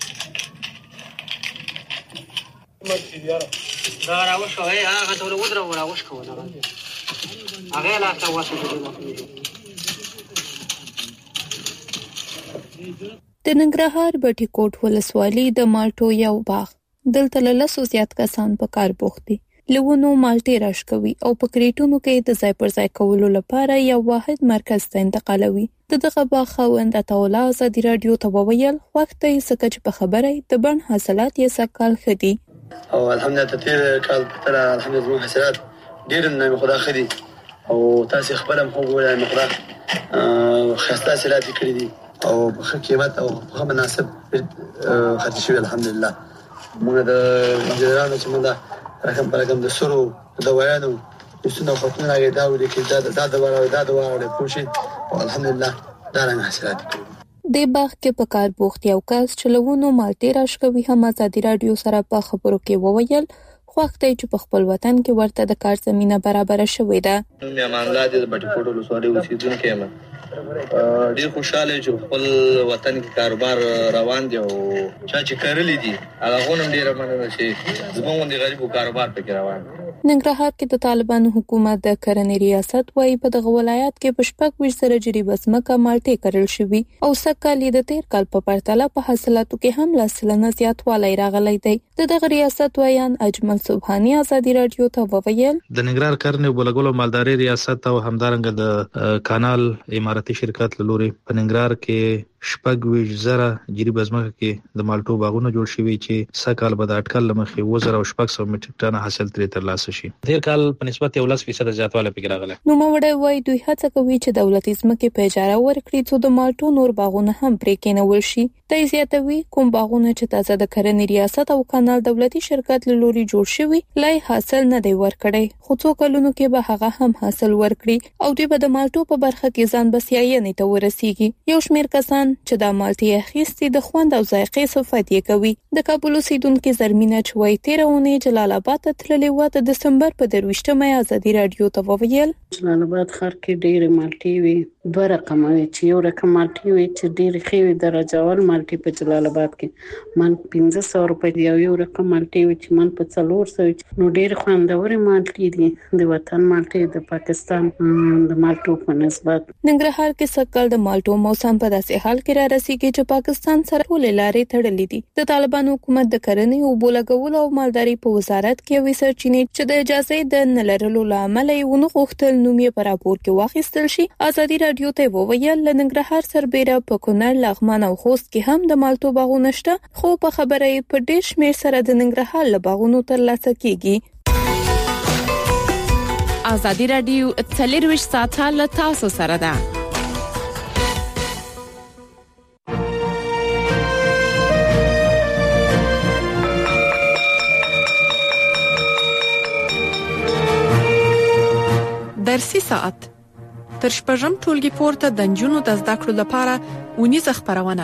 دا راوښه هي هغه ټول ودره راوښه ولا هغه لا تاسو د ننګرهار بټي کوټ ولسوالۍ د مالټو یو باغ دلته له لسو زیات کسان په کار بوخت دي. لونو مالټې راشکوي او په کریټونو کې د ځای پر ځای کولو لپاره یو واحد مرکز ته انتقالوي. د دغه باغ خاوند عطاالله ازادي رادیو ته وویل وخت یې سکه په خبره د بن حاصلات یې سکال خدي او الحمدلله تیر کال تر الحمدلله حاصلات ډیر نه خدا خدي او تاسو خپل هم وګورئ مقدار خاصه حاصلات کړی دي او په قیمت او په مناسب خدي شوی الحمدلله. موږ د انجنیرانو چې موږ رقم پر رقم د سرو د ویانو وسنه خپلنا غي دا ولې کې دا دا دا دا دا دا پوښي او الحمدلله دا رنګ حاصلات کړی. د باغ کې په کار بوخت یو کس چلوونو مالټې راشکوي هم ازادي رادیو سره په خبرو کې وویل وخت چې په خپل وطن کې ورته د کار زمينه برابر شوې ده. مې امان الله دې بټي کوټو لسوالي اوسیدونکو یم ډیر خوشاله چې خپل وطن کې کاروبار روان دی او چا چې کړلې دي هغه غونم ډیر مننه چې زموږ د غریبو کاروبار پکې روان دی. ننګرهار کې د طالبانو حکومت د کرنې ریاست وايي په دغه ولایت کې په شپږ ویشت زره جریبه ځمکه مالټې کرل شوي او سږکال د تیر کال په پرتله په حاصلاتو کې هم لس سلنه زیاتوالی راغلی دی. د دغه ریاست ویان اجمل سبحانی ازادي رادیو ته وویل د ننګرهار کرنې او بلګلو مالداري ریاست او همدارنګه د کانال اماراتي شرکت لوري په ننګرهار کې شپږ ویشت زره جریبه ځمکه کې د مالټو باغونه جوړ شوي چې سږکال به د اټکل لمخې اووه زره او شپږ سوه میټریک ټنه حاصل ترې ترلاسه شي. تیر کال په نسبت یو لس فیصده زیاتوالی پکې راغلی. نوموړی وایي دوی هڅه کوي چې دولتي ځمکې په اجاره ورکړي څو د مالټو نور باغونه هم پرې کېنول شي. دی زیاتوي کوم باغونه چې تازه د کرنې ریاست او کانال دولتي شرکت له لوري جوړ شوي لای حاصل نه دی ورکړی، خو څو کلونو کې به هغه هم حاصل ورکړي او دوی به د مالټو په برخه کې ځان بسیاینې ته ورسیږي. یو شمېر کسان چې د مالټې اخیستي د خوند او ذایقې صفت یې کوي. د کابل اوسیدونکو زرمینه چوي تیره اونۍ جلال آباد ته تللې و د دسمبر په درویشتمه ازادي رادیو ته وویل جلال آباد ښار کې ډېرې مالټې وي، دوه رقمه وي چې یو رقم مالټي وي چې ډېرې ښې وي د راجاول مالټي په جلال آباد کې من پنځه سوه روپۍ دی او یو رقم مالټي وي چې من په څلور سوه نو ډېرې خوندورې مالټي دي د وطن مالټي د پاکستان د مالټو په نسبت. ننګرهار کې سږکال د مالټو موسم په داسې حال کې را رسیږي چې پاکستان سره ټولې لارې تړلې دي. د طالبانو حکومت د کرنې او بولګولو او مالداري په وزارت کې وی سرچینې چې د اجازه د نلرلو لامل یې ونه غوښتل نوم یې په راپور کې واخیستل شي. ازادي رادیو ته وویل ل ننګرهار سربېره په کونړ، لغمان او خوست کې هم د مالټو باغونه شته، خو په خبره یې په ډېر شمېر سره د ننګرهار له باغونو ترلاسه کیږي. ازادي رادیو څلرویشت ساعته له تاسو سره ده. درسي ساعت تر شپږم ټولګي پورته د نجونو د زده کړو لپاره ونیزه خبرونه.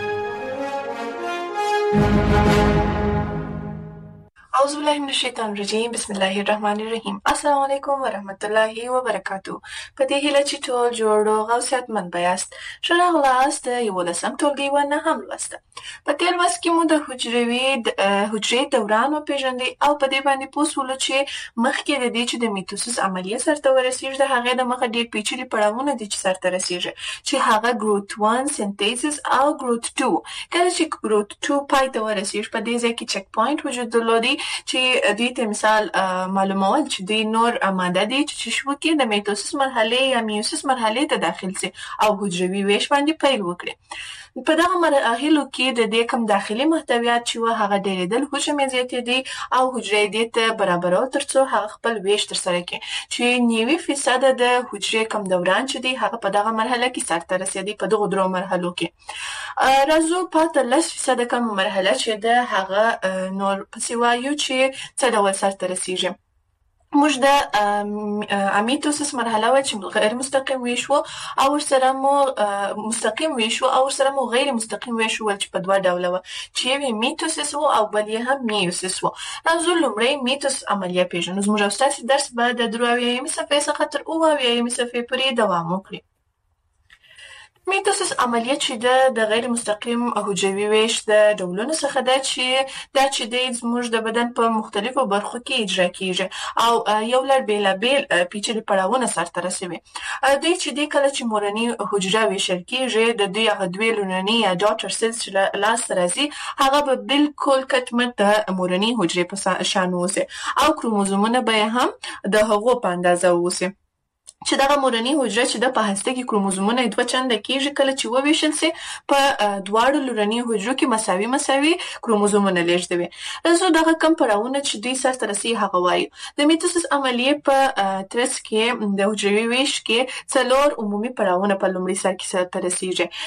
اعوذ بالله من الشیطان الرجیم، بسم الله الرحمن الرحیم. السلام علیکم ورحمت الله وبرکاتو. په دې هیله چې ټول جوړ او غوثیتمند بیاست. ښه راغلاست یو لسم ټولګي ونه هم لوسته. په تیر وخت کې مو د حجروي حجرې دوران وپېژندې او په دې باندې پوه شولو چې مخکې د دې چې د میتوسیس عملیه سرته ورسیږي د هغې د مخه ډېر پیچلي پړاوونه دي چې سرته رسیږي چې هغه ګروت ون سنتیسس او ګروت ټو. کله چې ګروت ټو پای ته ورسیږي په دې ځای کې چک پوینټ وجود درلودي چې دوی ته مثال معلومول چې دوی نور ماده دي چې شو کې د میتوسیس مرحله یا میوسیس مرحله ته داخل سي او حجروي ویش باندې پیل وکړي. په دغه مراحلو کې د دې کوم داخلي محتویات چې و هغه ډېرېدل، حجم یې زیاتېدی او حجرې دې ته برابرول ترڅو هغه خپل ویش ترسره کړي چې نوي فیصد د حجرې کوم دوران چې دی هغه په دغه مرحله کې سرته رسېدی. په دغه درو مرحلو کې راځو پاته لس فیصد کوم مرحله چې د هغه نور پسې وایو چې څه ډول سرته رسیږي. موږ د امیتوسیس مرحله و چې غیر مستقیم ویش و او ورسره مو مستقیم ویش و او ورسره مو غیر مستقیم ویش و چې په دوه ډوله و چې یو میتوسیس و او بل یې هم میوسیس و. راځو لومړی میتوسیس عملیه پیژنو. زموږ او ستاسې درس به د درې اویایمې صفحې څخه تر اووه اویایمې صفحې پورې دوام وکړي. میتوسیس عملیه چې د غیر مستقیم حجروي ویش د ډولونو څخه ده چې دا چې د زموږ د بدن په مختلفو برخو کې اجرا کیږي او یو لړ بیلابیل پیچلي پړاوونه سرته رسوي. دوی چې د کله چې مورني حجره ویشل کیږي د دوی هغه دوی لومړني یا ډاټر سیلز چې لاس راځي هغه به بالکل کټمټ د مورني حجرې په شان اوسي او کروموزومونه به هم د هغو په اندازه اوسي چې دغه مورني حجره چې د په هسته کې کروموزومونه دوه چنده کیږي کله چې وویشل سي په دواړو لورني حجرو کې مساوي مساوي کروموزومونه لیږدوي. راځو دغه کم پړاوونه چې دوی سرته رسي هغه وایو. د میتوسیس عملیې په ترڅ کې د حجروي ویش کې څلور عمومي پړاوونه په لومړي سر کې سرته رسیږي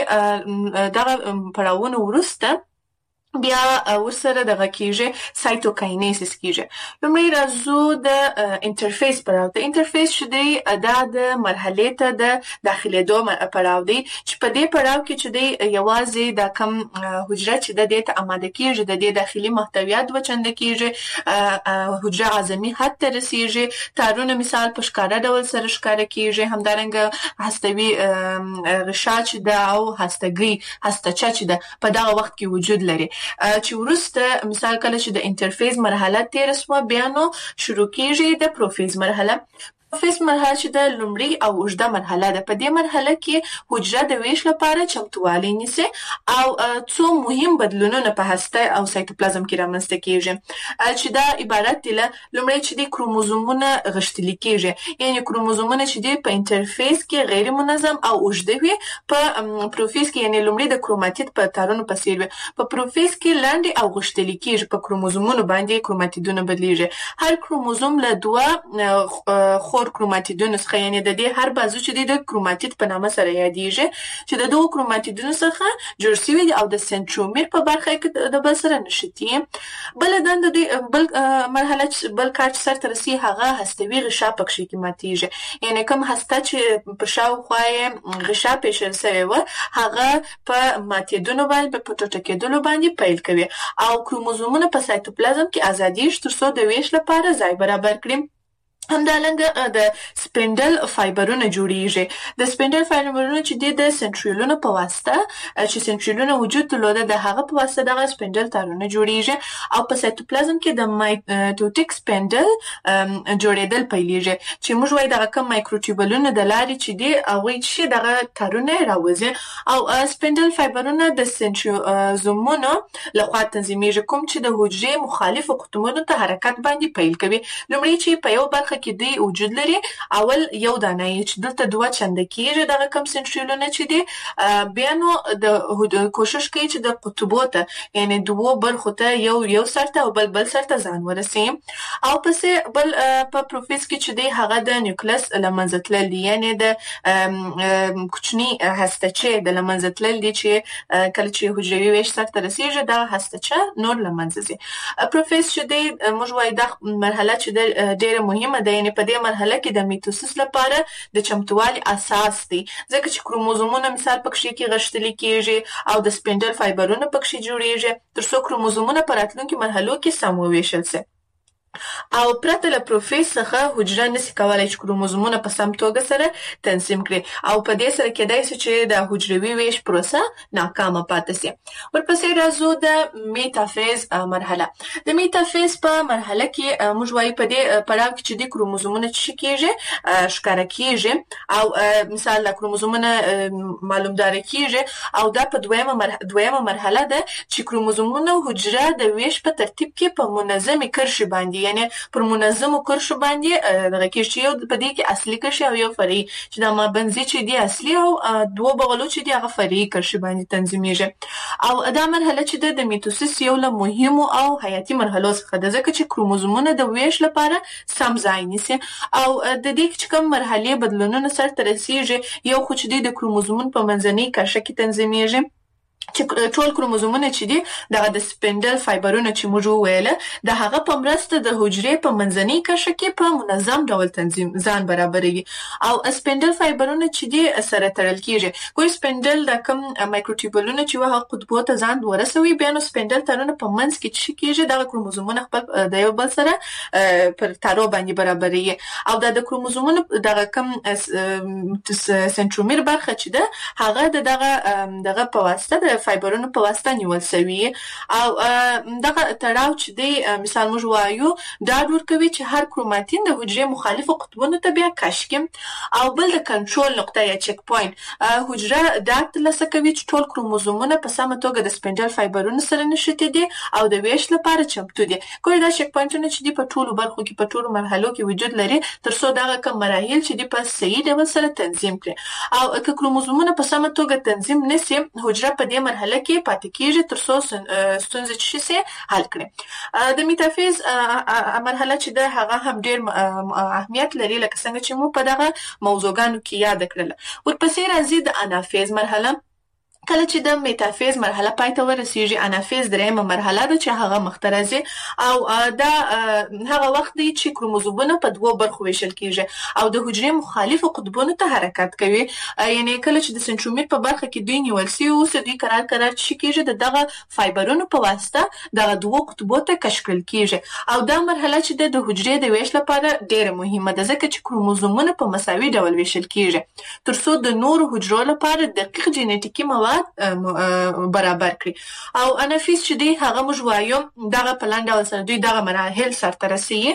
چې دغه پړاوونه وروسته بیا ورسره دغه کیږي سایتوکاینیسس کیږي. لومړی راځو د انټرفیس پړاو. د انټرفیس چې دی دا د مرحلې ته د داخلېدو پړاو دی چې په دې پړاو کې چې دی یوازې د کم حجره چې د دې ته آماده کیږي د دې داخلي محتویات دوه چنده کیږي، حجره عظمي حد ته رسیږي، تارونه مثال په ښکاره ډول سره ښکاره کیږي، همدارنګه هستوي غشا چې ده او هستګي هستچه چې ده په دغه وخت کې وجود لري. چې وروسته مثال کله چې د انټرفیز مرحله تیر شوه بیا نو شروع کیږي د پروفیز مرحله. پروفیز مرحله چې د لومړی او اوږده مرحله ده. په دې مرحله کې حجره د ویش لپاره چمتووالی نیسي او څو مهم بدلونونه په هسته او سایتوپلازم کې رامنځته کیږي چې دا عبارت دي له لومړی چې د کروموزومونه غښتلي کیږي، یعنی کروموزومونه چې دي په انټرفیز کې غیر منظم او اوږده وي، په پروفیز کې یعنی لومړی د کروماتید په تارونو په څیر وي، په پروفیز کې لاندې او غښتلي کیږي، په کروموزومونو باندې کروماتیدونه بدلیږي. هر کروموزوم له دوه خور کروماتیدونو څخه یعنی د دې هر بازو چې د کروماتید په نامه سره یادېږي چې د دوه کروماتیدونو څخه جوړ شوي دي او د سنترومیر په برخه کې د بل سره نښتي. بل دنده د بل مرحله بل کار چې سرته رسي هغه هستوي غشا پکښې کې ماتېږي، یعنی کوم هسته چې په شاوخوا یې غشا پېښل سوې وه هغه په ماتېدونو باندې په ټوټه کېدلو باندې پیل کوي او کروموزومونه په سایتوپلازم کې ازادېږي تر څو د ویش لپاره ځای برابر کړي. همدارنګه د سپینډل فایبرونه جوړیږي. د سپینډل فایبرونه چې د سنټریولونو په واسطه چې سنټریولونه وجود درلوده د هغه په واسطه دغه سپینډل تارونه جوړیږي او په سایتوپلازم کې د مایټوټیک سپینډل جوړېدل پیلېږي چې موږ وایي دغه کوم مایکروټیوبلونه د لارې چې دی هغوی چې دغه تارونه راوځي او سپینډل فایبرونه د سنټریوزومونو لخوا تنظیمیږي کوم چې د حجرې مخالفو قطبونو ته حرکت باندې پیل کوي. لومړی چې په یو برخه کې دی وجود لري اول یو دانه چې دلته دوه چنده کېږي دغه کم سنټریولونه چې دی بیا نو د کوشش کوي چې د قطبو ته یعنی دوه برخو ته یو یو سر ته او بل بل سر ته ځان ورسي او پسې بل په پروفیس کې چې دی هغه د نیوکلیس له منځه تلل دي یعنی د کوچني هستچې د له منځه تلل دي چې کله چې حجروي ویش سر ته رسیږي دا هستچه نور له منځه ځي. پروفیس چې دی موږ وایي دا مرحله چې ډېره مهمه ده یعنی په دې مرحله کې د میتوسیس لپاره د چمتووالي اساس دی ځکه چې کروموزومونه مثال پکې کې غښتلي کېږي او د سپینډل فایبرونه پکې جوړیږي تر څو کروموزومونه په راتلونکي مرحلو کې سم وویشل شي او پرته له پروفیس څخه حجره نشي کولای چې کروموزومونه په سم توګه سره تنظیم کړي او په دې سره کېدای شي چې د حجروي ویش پروسه ناکامه پاتې شي. ورپسې راځو د میټافیز مرحله. د میټافیز په مرحله کې موږ وایي په دې پړاو کې چې د کروموزومونه چې کېږي ښکاره کېږي او مثال د کروموزومونه معلومدار کېږي او دا په دویمه مرحله دویمه مرحله ده چې کروموزومونه حجره د ویش په ترتیب کې په منظمې کرښې باندې یعنی پر منظمو کرښو باندې دغه کې چې یو په دې کې اصلي کرښې او یو فرعي چې دا مابنځي چې دی اصلي او دوه بغلو چې دی هغه فرعي کرښې باندې تنظیمیږي او دا مرحله چې د میتوسیس یو له مهمو او حیاتي مرحلو څخه ده ځکه چې کروموزومونه د ویش لپاره سم ځای نیسي او د دې چې کوم مرحلې بدلونونه سرته رسیږي یو خو چې د کروموزومونو په منځنۍ کرښه کې تنظیمیږي چې ټول کروموزومونه چې دي دغه د سپینډل فایبرونه چې موږ وویل د هغه په مرسته د حجرې په منځنۍ کرښه کې په منظم ډول تنظیم ځان برابروي او سپینډل فایبرونه چې دي سره تړل کېږي کوم سپینډل د کوم مایکروټیوبلونه چې وه قطبو ته ځان ورسوي بیا نو سپینډل تارونه په منځ کې چې کېږي دغه کروموزومونه خپل د یو بل سره پر تارو باندې برابروي او د کروموزومونو دغه کوم سنټرومیر برخه چې ده هغه د دغه دغه په واسطه فایبرونو په واسطه نیول شوی او دغه تړاو چې دی مثال موږ وایو دا ورکوي چې هر کروماتین د حجرې مخالفو قطبونو ته بیا کشف کړي او بل د کنټرول نقطه یا چک پوینټ حجره دا ترلاسه کوي چې ټول کروموزومونه په سمه توګه د سپینډل فایبرونو سره نښتي دي او د ویش لپاره چمتو دي. کوم دا چک پوینټونه چې دی په ټولو برخو کې په ټولو مرحلو کې وجود لري تر څو دغه کوم مراحل چې دی په صحیح ډول سره تنظیم کړي او که کروموزومونه په سمه توګه تنظیم نشي حجره په دې مرحله کې پاتې کېږي تر څو ستونزې چې شي حل کړي. د میټافیز مرحله چې ده هغه هم ډېر اهمیت لري لکه څنګه چې مو په دغه موضوعګانو کې یاد کړله. ورپسې راځي د انافیز مرحله. کله چې د میټافیز مرحله پای ته ورسیږي انافیز دریمه مرحله ده چې هغه مخته راځي او دا هغه وخت دی چې کروموزومونه په دوه برخو ویشل کېږي او د حجرې مخالفو قطبونو ته حرکت کوي یعنی کله چې د سنټرومیر په برخه کې دوی نیول شوي اوس دوی قرار قرار چې کېږي د دغه فایبرونو په واسطه دغه دوه قطبو ته کشف کړل کېږي او دا مرحله چې د حجرې د ویش لپاره ډېره مهمه ده ځکه چې کروموزومونه په مساوي ډول ویشل کېږي تر څو د نورو حجرو لپاره دقیق جینیټیکي مواد برابر کړي او انافیز چې دی هغه موږ وایو دغه په لاندې ډول سره دوی دغه مراحل سرته رسوي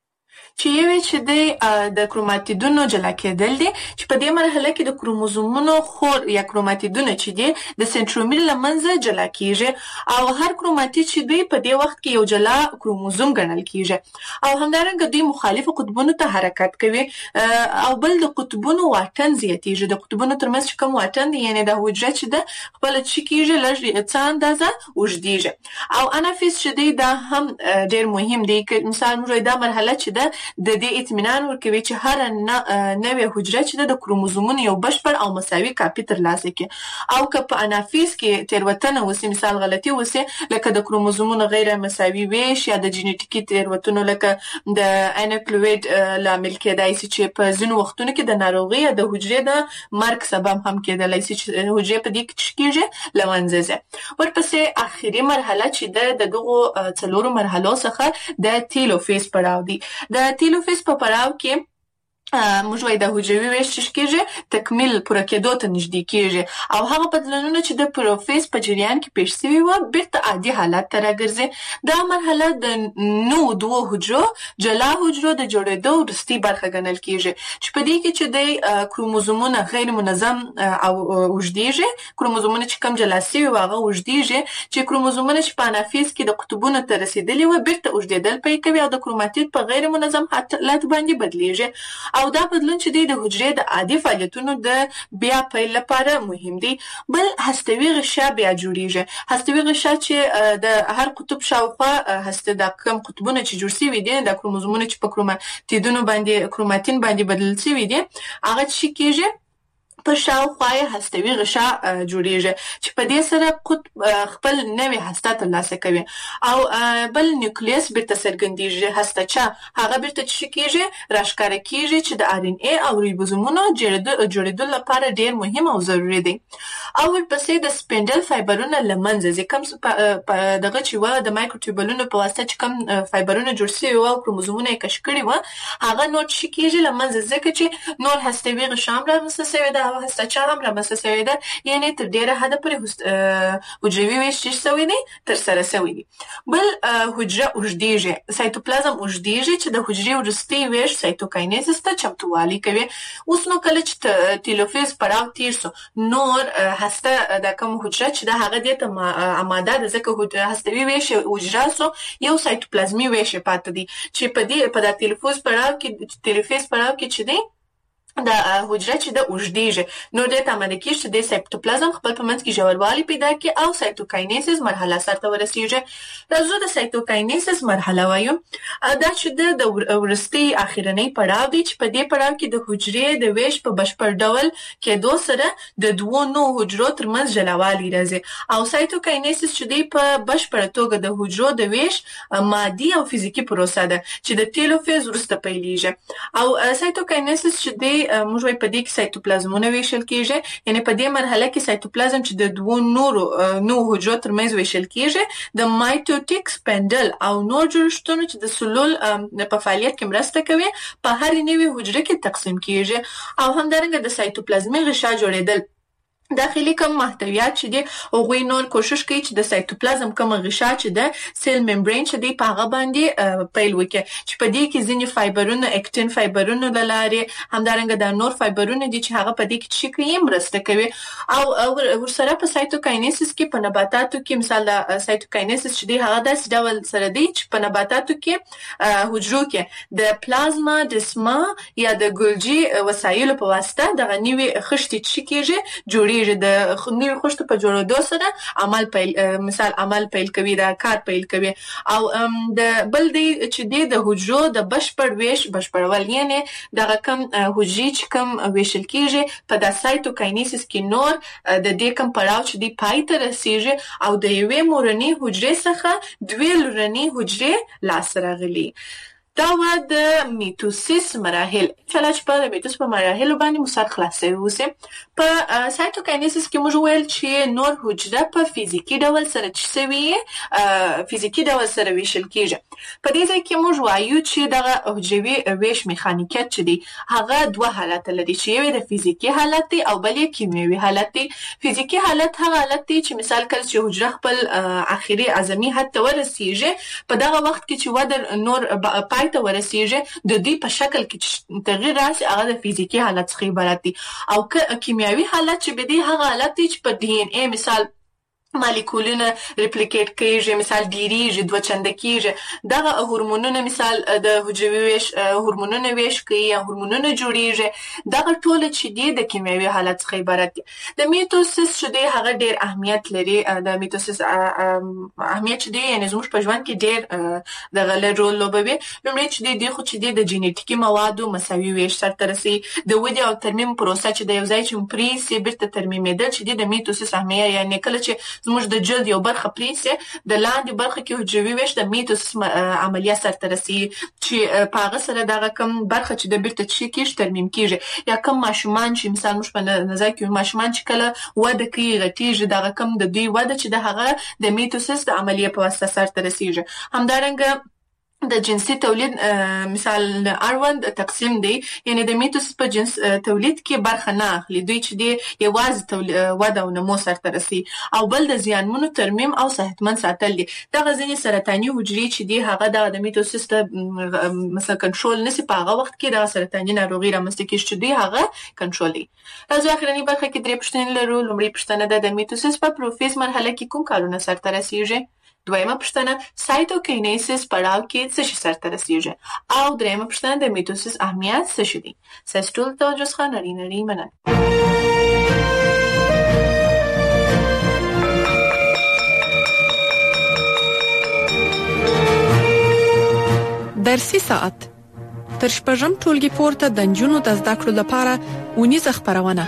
چې یو چې دی د کروماتیدونو جلا کېدل دي چې په دې مرحله کې د کروموزومونو خور یا کروماتیدونه چې دي د سنټرومیر له منځه جلا کېږي او هر کروماتید چې دوی په دې وخت کې یو جلا کروموزوم ګڼل کېږي او همدارنګه دوی مخالفو قطبونو ته حرکت کوي او بل د قطبونو واټن زیاتېږي. د قطبونو ترمنځ چې کوم واټن دی یعنې د حجره چې ده خپله چې کېږي لږ څه اندازه اوږدېږي او انافیز چې دی دا هم ډېر مهم دی. مثال موږ دا مرحله چې ده د دې اطمینان ورکوي چې هر نوې حجره چې د کروموزومونو یو بشپړ او مساوي کاپي ترلاسه کړي او که په انافیز کې تېروتنه وسي مثال غلطي وسي لکه د کروموزومونو غیر مساوي ویش یا د جینیټیکي تېروتنو لکه د انکلویډ لامل کېدای شي چې په ځینو وختونو کې د ناروغۍ یا د حجرې د مرګ سبب هم کېدلی شي چې حجرې په دې کې چې کېږي له منځه ځي. ورپسې اخیری مرحله چې د دغه څلورو مرحلو څخه د تیلوفیز پړاو دی. د تیلوفیز په پړاو کې موږ وایو د حجروي ویش چې کېږي تکمیل پوره کېدو ته نږدې کېږي او هغه بدلونونه چې د پروفیز په جریان کې پیښ شوي وو بیرته عادي حالت ته راګرځي. دا مرحله د نو دوه حجرو جلا حجرو د جوړېدو وروستۍ برخه ګڼل کېږي چې په دې کې چې د کروموزومونه غیر منظم او اوږدېږي. کروموزومونه چې کم جلا شوي وو هغه اوږدېږي چې کروموزومونه چې په انافیز کې د قطبونو ته رسېدلي وو بیرته اوږدېدل پیل کوي او د کروماتید په غیر منظم حالت باندې بدلیږي او دا بدلون چې دی د حجرې د عادي فعالیتونو د بیا پیل لپاره مهم دی. بل هستوي غشا بیا جوړیږي. هستوي غشا چې د هر قطب شاوخوا هسته د کم قطبونه چې جوړ شوي دي د کروموزومونو چې په کروماتیدونو باندې کروماتین باندې بدل شوي دي هغه چې کېږي په شاوخوا یې هستوي غشا جوړیږي چې په دې سره قطب خپل نوې هسته ترلاسه کوي او بل نیوکلیس بیرته څرګندیږي. هستهچه هغه بیرته چې کېږي راښکاره کېږي چې د آر ان ای او ریبوزومونو جوړېدو لپاره ډېر مهم او ضروري دی. او ورپسې د سپینډل فایبرونه له منځه ځي. کوم دغه چې وه د مایکروټیوبلونو په واسطه چې کوم فایبرونه جوړ شوي وو او کروموزومونه یې کش کړي وه هغه نور چې کېږي له منځه ځکه چې نور هستوي غشا هم رامنځته شوې ده او هستهچه هم رامنځته شوې ده یعنې تر ډېره حده پورې حجروي ویش چې شوی دی ترسره شوی دی. بل حجره اوږدېږي. سایتوپلازم اوږدېږي چې د حجرې وروستۍ ویش سایتوکاینیزس ته چمتووالی کوي. اوس نو کله چې تیلوفیز پړاو تیر سو نور هسته د کوم حجره چې د هغه دې ته آماده ده ځکه هستوي ویش حجره سو یو سایتوپلازمي ویش پاتې دی چې په دې په د تیلوفیز پړاو کې تیلوفیز پړاو کې چې دی د حجره چې د اوږدېږي نو دې ته آماده کېږي چې د سایتوپلازم خپل په منځ کې ژوروالی پیدا کړي او سایتوکاینیسیس مرحله سرته ورسېږي. راځو د سایتوکاینیسیس مرحله وایو. دا چې د وروستۍ اخرنۍ پړاو دی چې په دې پړاو کې د حجرې د ویش په بشپړ ډول کېدو سره د دوو نوو حجرو ترمنځ جلاوالی راځي او سایتوکاینیسیس چې دی په بشپړه توګه د حجرو د ویش مادي او فزیکي پروسه ده چې د تیلوفیز وروسته پیلېږي او سایتوکاینیسیس چې دی موږ وایو په دې کې سایتوپلازمونه ویشل کېږي یعنې په دې مرحله کې سایتوپلازم چې د دوو نورو نوو حجرو ترمنځ ویشل کېږي د مایټوټیک سپینډل او نور جوړښتونو چې د سلول په فعالیت کې مرسته کوي په هرې نوې حجره کې تقسیم کېږي او همدارنګه د سایتوپلازمي غشا جوړېدل داخلي کوم محتویات چې دي هغوی نور کوشش کوي چې د سایتوپلازم کوم غشا چې د سیل ممبرین چې دی په هغه باندې پیل وکړي چې په دې کې ځینې فایبرونه اکټین فایبرونه له لارې همدارنګه د نور فایبرونه دي چې هغه په دې کې چې کوي مرسته کوي او ورسره په سایتوکاینیسیس کې په نباتاتو کې مثال د سایتوکاینیسیس چې دی هغه داسې ډول سره دی چې په نباتاتو کې حجرو کې د پلازما ډسما یا د ګولجي وسایلو په واسطه دغه نوې خښتې چې کېږي جوړېږي د نوې خښتو په جوړېدو سره عمل پیل مثال عمل پیل کوي دا کار پیل کوي او د بل دی چې دی د حجرو د بشپړ ویش بشپړول یعنې دغه کم حجرې چې کم ویشل کېږي په د سایتوکاینیسیس کې نور د دې کم پړاو چې دی پای ته رسېږي او د یوې مورنۍ حجرې څخه دوې لورنۍ حجرې لاسته راغلي. دا و د میتوسیس مراحل. انشاءالله چې په د میتوس په مراحلو باندې مو سر خلاص شوی اوسې. په سایتوکاینیسیس کې موږ ویل چې نور حجره په فزیکي ډول سره چې سوي فزیکي ډول سره ویشل کېږي. په دې ځای کې موږ وایو چې دغه حجروي ویش میخانیکیت چې دی هغه دوه حالت لري چې یو د فزیکي حالت دی او بل یې کیمیاوي حالت دی. فزیکي حالت هغه حالت دی چې مثال کله چې حجره خپل اخري اعظمي حد ته ورسېږي په دغه وخت کې چې وده نور پای ته ورسېږي د دې په شکل کې تغییر راشي هغه د فزیکي حالت څخه عبارت دی او کیمیاوي حالت چې به دی هغه حالت دی چې په ډي ان اے مثال مالیکولونه ریپلیکیټ کېږي مثال ډیریږي دوه چنده کېږي دغه هورمونونه مثال د حجروي ویش هورمونونه ویش کوي یا هورمونونه جوړیږي دغه ټول چې دی د کیمیاوي حالت څخه عبارت دي. د میتوسیس چې دی هغه ډېر اهمیت لري. د میتوسیس اهمیت چې دی یعنې زموږ په ژوند کې ډېر دغه له رول لوبوي. لومړی چې دی دی خو چې دی د جینیټیکي موادو مساوي ویش سرته رسوي. د ودې او ترمیم پروسه چې د یو ځای چې پرې سي بیرته ترمیمېدل چې دی د میتوسیس اهمیت یعنې کله چې زموږ د جلد یو برخه پریسي د لاندې برخه کې حجروي ویش د میتوسس عملیه سرته رسي چې په هغه سره دغه کم برخه چې د بیرته چې کېږي ترمیم کېږي یا کم ماشومان چې مثال موږ په نظر کې ماشومان چې کله وده کوي غټیږي دغه کم د دوی وده چې د هغه د میتوسس د عملیه په واسطه سرته رسیږي. همدارنګه د جنسي تولید مثال اړوند تقسیم دی، یعنی د میتوسس په جنس تولید کې برخه نه اخلي، دوی چې دی یوازې وده او نمو سرته رسي. او بل د زیانمنو ترمیم او صحتمند ساتل دي. دغه ځینې سرطاني حجرې چې دی هغه د میتوسس ته مثلا کنټرول نشي، په هغه وخت کې د سرطاني ناروغي رامنځته کیږي چې دی هغه کنټرول دي. راځو اخرنی برخه کې درې پوښتنې لرو. لومړی پوښتنه ده د میتوسس په پروفیز مرحله کې کوم کارونه سرته رسیږي؟ دویمه پوښتنه سایتوکینیسیس پړاو کې څه شي سرته رسیږي؟ او دریمه پوښتنه د میتوسس اهمیت څه شي دی؟ ستاسو ټول توجه څخه نړۍ نړۍ مننه. درسي ساعت تر شپږم ټولګي پورته د نجونو د زده کړو لپاره ونیزه خبرونه.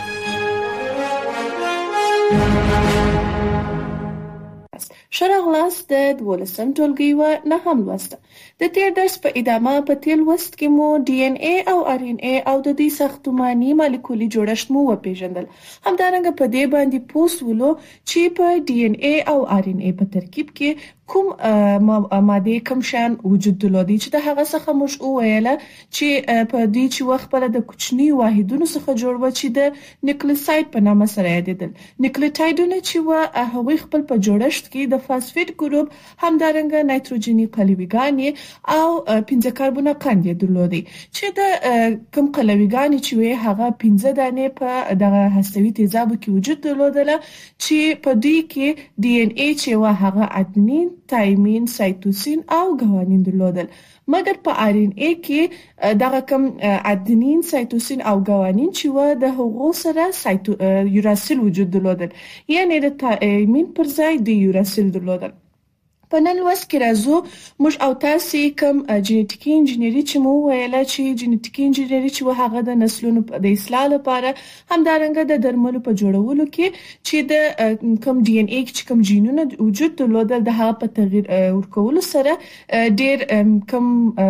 شرغلاس د دولسم ټولګي و نهم لوست. د تیر درس په ادامه په تیر لوست کې مو ډي ان اي او ار ان اي او د دې ساختماني مالیکولي جوړښت مو وپیژندل. همدارنګه په دې باندې پوسولو چې په ډي ان اي او ار ان اي په ترکیب کې کوم ماده کوم شان وجود درلودي چې د هغه څخه موږ وویل چې په دې چې وخت په د کوچنی واحدونو څخه جوړ و چې د نیوکلیوساید په نامه سره یادېدل. نیوکلیوټایډونه چې و هغوی خپل په جوړښت کې د فاسفیټ ګروپ همدارنګه نایتروجني قلویګانې او پنځه کاربونه قند درلودي چې د کوم قلویګانې چې وي هغه پنځه دانې په دغه هستوي تیزابو کې وجود درلودل چې په دې کې ډي ان اي چې و هغه ادنین، تایمین، سایتوسین او ګوانین درلودل. مګر په ار ان اي کې دغه کوم ادنین، سایتوسین او ګوانین چې و د هغو سره سایتو یوراسیل وجود درلودل، یعنی د تایمین پر ځای د یوراسیل درلودل. په نن لوست کې راځو موږ او تاسو کوم جینټیکي انجینری چې مو ویل چې جینټیکي انجینری چې هغه د نسلونو د اصلاح لپاره همدارنګه د درملو په جوړولو کې چې د کوم ډي ان اي چې کوم جینونه وجود درلودل د هغه په تغییر ورکولو سره ډیر کوم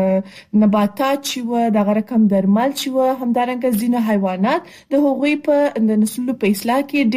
نباتات چې و دغه رقم درمل چې و همدارنګه ځینې حیوانات د هغوی په د نسلونو په اصلاح کې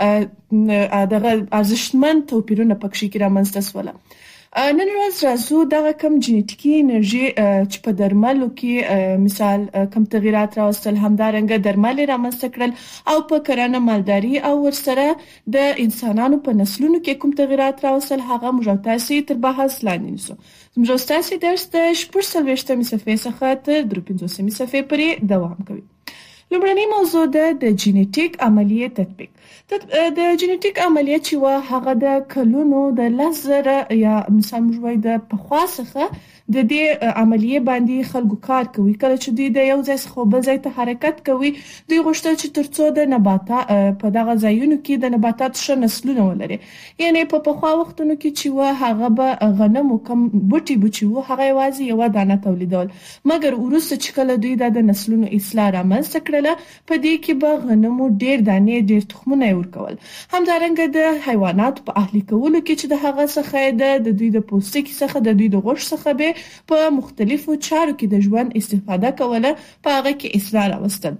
ډیر دغه ارزښتمن توپیرونه پکې کې رامنځته شول. نن ورځ راځو دغه کم جینټیکي انرژي چې په درملو کې مثال کم تغیرات راوستل، همدارنګه درمل رامنځته کړل او په کرنه مالداري او ورسره د انسانانو په نسلونو کې کوم تغیرات راوستل هغه موږ تاسو تر بحث لاندې نیسو. موږ تاسو درس د شپږ څلوېښتمې صفحې څخه تر درې پنځوسمې صفحې پورې دوام کوي. لومړنی موضوع ده د جینټیک عملیه تطبیق. د جینټیک عملیه چې وا هغه د کلونو د لزر یا مثال موږ د پخوا څخه د دې عملیه باندې خلکو کار کوي. کله چې دوی د یو ځای څخه بل ځای ته حرکت کوي، دوی غوښتل چې ترڅو د نباتات په دغه ځایونو کې د نباتات ښه نسلونه ولري. یعنی په پخوا وختونو کې چې وا هغه به غنم او کم بوټي بوټي وو هغه یوازې یو دانه تولیدول، مګر وروسته چې کله دوی د نسلونو اصلاح رامنځته کړل په دې کې به غنمو ډیر دانې ډیر تخمونه ورکول. همدارنګه د حیوانات په اهلي کولو کې چې د هغه څخه د دوی د پوستکي څخه د دوی د غوښ څخه به په مختلفو چارو کې د ژوند استفاده کوله، په هغه کې اصلاح راوستل.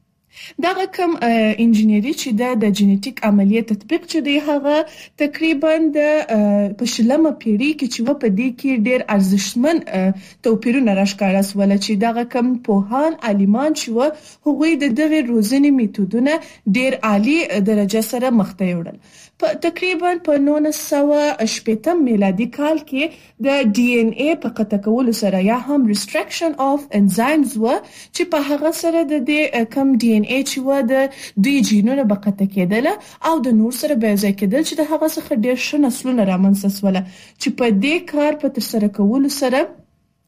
دغه کوم انجینری چې د د جینټیک عملیه تطبیق چې دی هغه تقریبا د په شلمه پیړۍ کې چې و په دې کې ډیر ارزښتمن توپیرونه راښکاره سول چې دغه کوم پوهان عالمان چې و هغوی د دغه روزنې میتودونه ډیر عالی درجه سره مخ ته وړل. په تقریبا په نولس سوه شپږم میلادي کال کې د ډي ان اي په قطع کولو سره یا هم ریستریکشن اف انزایمز و چې په هغه سره د دې کم ډي ان اي چې و د دوی جینونه په قطع کېدل او د نور سره به ځای کېدل چې د هغه څخه ډیر ښه نسلونه رامنځته شول چې په دې کار په تر سره کولو سره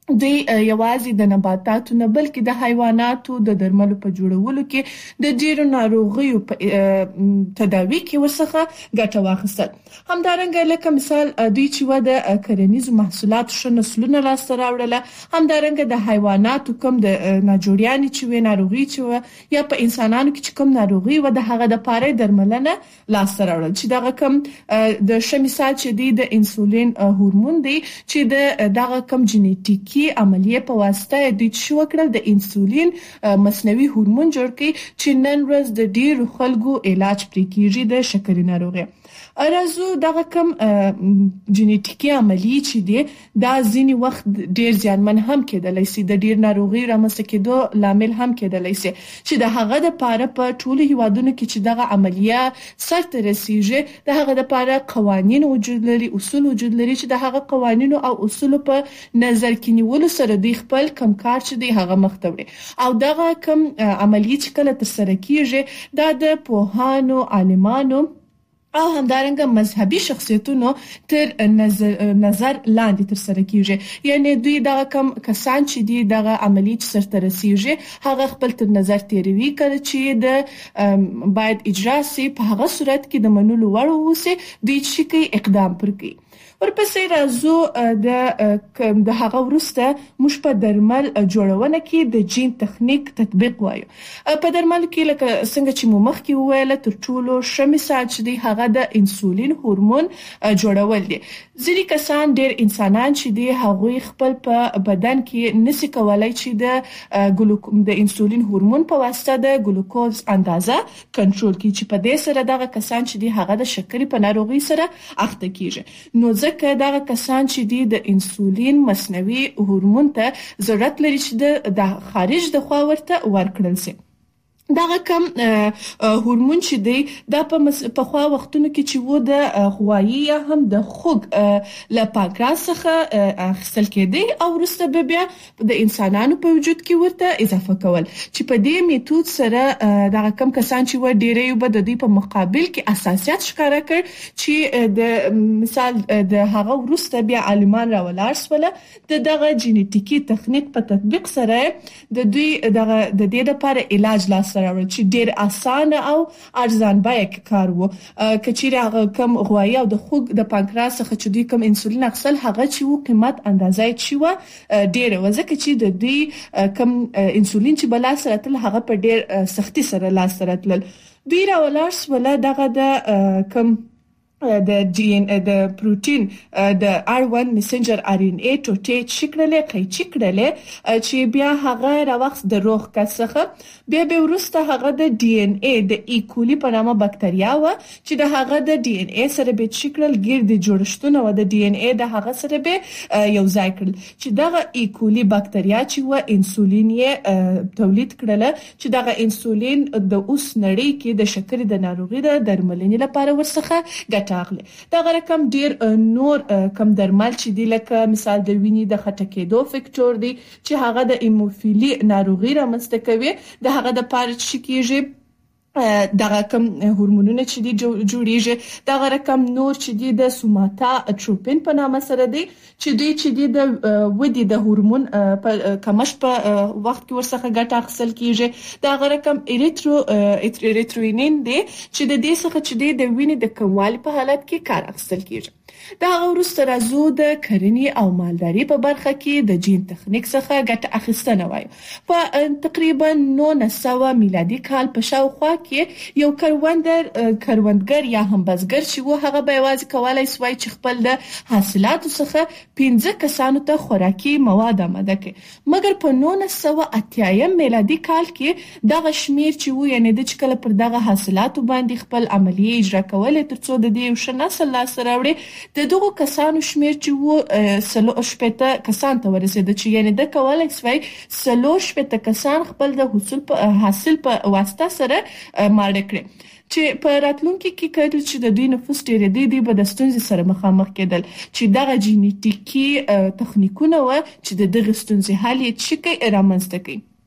دوی یوازې د نباتاتو نه بلکې د حیواناتو د درملو په جوړولو کې د ډیرو ناروغیو په تداوی کې ورڅخه ګټه واخیستل. همدارنګه لکه مثال دوی چې و د کرنیزو محصولاتو ښه نسلونه لاسته راوړل، همدارنګه د حیواناتو کوم د ناجوړیانې چې و ناروغي چې و یا په انسانانو کې چې کوم ناروغي و د هغه د پاره درملنه لاسته راوړل چې دغه کوم د ښه مثال چې دی د انسولین هورمون دی چې د دغه کوم جنیټیک کی عملیه په واسطه د چې وکړل د انسولین مصنوعي هورمون جوړ کړي چې نن ورځ د ډیرو خلکو علاج پرې کیږي د شکرې ناروغي. ارزو دغه کوم جنیټیکي عملیه چې دی دا ځینی وخت ډیر ځانمن هم کېدلی سي، د ډیر ناروغي رامنځته کېدو لامل هم کېدلی سي چې د هغه د پاره په ټولو هیوادونو کې چې دغه عملیه سرته رسیږي د هغه د پاره قوانين وجود لري، اصول وجود لري چې د هغه قوانینو او اصول په نظر کې نیولو سره د خپل کم کار چې دی هغه مخ ته وړي او دغه کوم عملیه چې کله تر سره کیږي دا د پوهانو، عالمانو او همدارنګه مذهبي شخصیتونو تر نظر, نظر لاندې تر سره کیږي. یعنی دوی دغه کم کسان چې دی دغه عملیات سرته رسیږي هغه خپل تر نظر تیروي کړي چې د باید اجرا سي په هغه صورت کې د منلو وړ اوسي دوی چې کوي اقدام پرکړي. ورپسې راځو د د هغه ورسته موږ په درمل جوړونه کې د جین تخنیک تطبیق وایو. په درمل کې لکه څنګه چې مو مخکې وویل تر ټولو ښه مثال چې دی هغه د انسولین هورمون جوړول دي. ځینې کسان ډېر انسانان چې دی هغوی خپل په بدن کې نسی کولای چې د ګلوکوز د انسولین هورمون په واسطه د ګلوکوز اندازه کنټرول کړي چې په دې سره دغه کسان چې دی هغه د شکرې په ناروغي سره اخته کیږي. نو ځکه دغه کسان چې دی د انسولین مصنوعي هورمون ته ضرورت لري چې د خارج د خوا ورته ورکړل شي. دغه کم هورمون چې دی دا په خوا وختونو کې چې وو د غوایي یا هم د خوګ له پانکراس څخه اخیستل کېدی او وروسته به بیا د انسانانو په وجود کې ورته اضافه کول چې په دې میتود سره دغه کم کسان چې و ډېری به د دوی په مقابل کې اساسیت ښکاره کړ چې د مثال د هغه وروسته بیا عالمان راولار سول د دغه جنیټیکي تخنیک په تطبیق سره د دوی دغه د دې لپاره علاج لاس سره چې ډیر اسانه او ارزان بیه کار وو. کچېره هغه کم غوایي او د خوګ د پانکراس څخه چې دوی کم انسولین اخیستل هغه چې وو قیمت اندازه چې وو ډیر وځکه چې د دوی کم انسولین چې بل سره تل هغه په ډیر سختي سره لاس سره تل دوی راولارس ولا دغه د کم د ډي ان د پروتین د آر ون میسنجر آر ان اي ټوټې چکړلې قیچی کړلې چې بیا هغه راوخت د روغ کسخه بیا به ورسته هغه د ډي ان اي د ایکولی په نامه بکټریا و چې د هغه د ډي ان اي سره به چکړل ګرد جوړښتونه و د ډي ان اي د هغه سره به یو ځای کړل چې دغه ایکولی بکټریا چې و انسولین یې تولید کړل چې دغه انسولین د اوس نړۍ کې د شکرې د ناروغي د درملنې لپاره ورڅخه ګټه دا رقم ډیر نور کم درمل چې دی لکه مثال د وینې د خټه کېدو فکټور دی چې هغه د ایموفیلی ناروغي رامنځته کوي د هغه د پاره چې کیږي دغه کم هورمونونه چې دی جوړیږي دغه رقم نور چې دی د سوماتا ټروپین په نامه سره دی چې دی چې دی د ودی د هورمون په کمښت په وخت کې ورڅخه ګټه اخیستل کیږي دغه رقم اریترو اریتروینین دی چې د دې څخه چې دی د وینې د کموالي په حالت کې کار اخیستل کیږي. دا وروسته راځو د کرنې او مالداري په برخه کې د جین تخنیک څخه ګټه اخیستنه وایي. په تقریبا نولس سوه میلادي کال په شاوخوا کې یو کروندګر کروندګر یا هم بزګر چې و هغه به یوازې کولای سوای چې خپل د حاصلاتو څخه پنځه کسانو ته خوراکي مواد آماده کړي مګر په نولس سوه اتیایم میلادي کال کې دغه شمیر چې و یعنی د چکل پر دغه حاصلاتو باندې خپل عملیه اجرا کولې ترڅو د دې یو شناسل لاس راوړي د دغه کسانو شمیر چې وو سلو شپته کسان ته ورسېد چې یعنی د کولای سوای سلو شپته کسان خپل د حاصل په حاصل په واسطه سره ماړ کړي چې په راتلونکي کې کله چې د دوی نفوس ډېر دی دی به د ستونزې سره مخامخ کېدل چې دغه جینیټیکي تخنیکونه و چې د دغه ستونزې حل یې چې کې رامنځته کوي.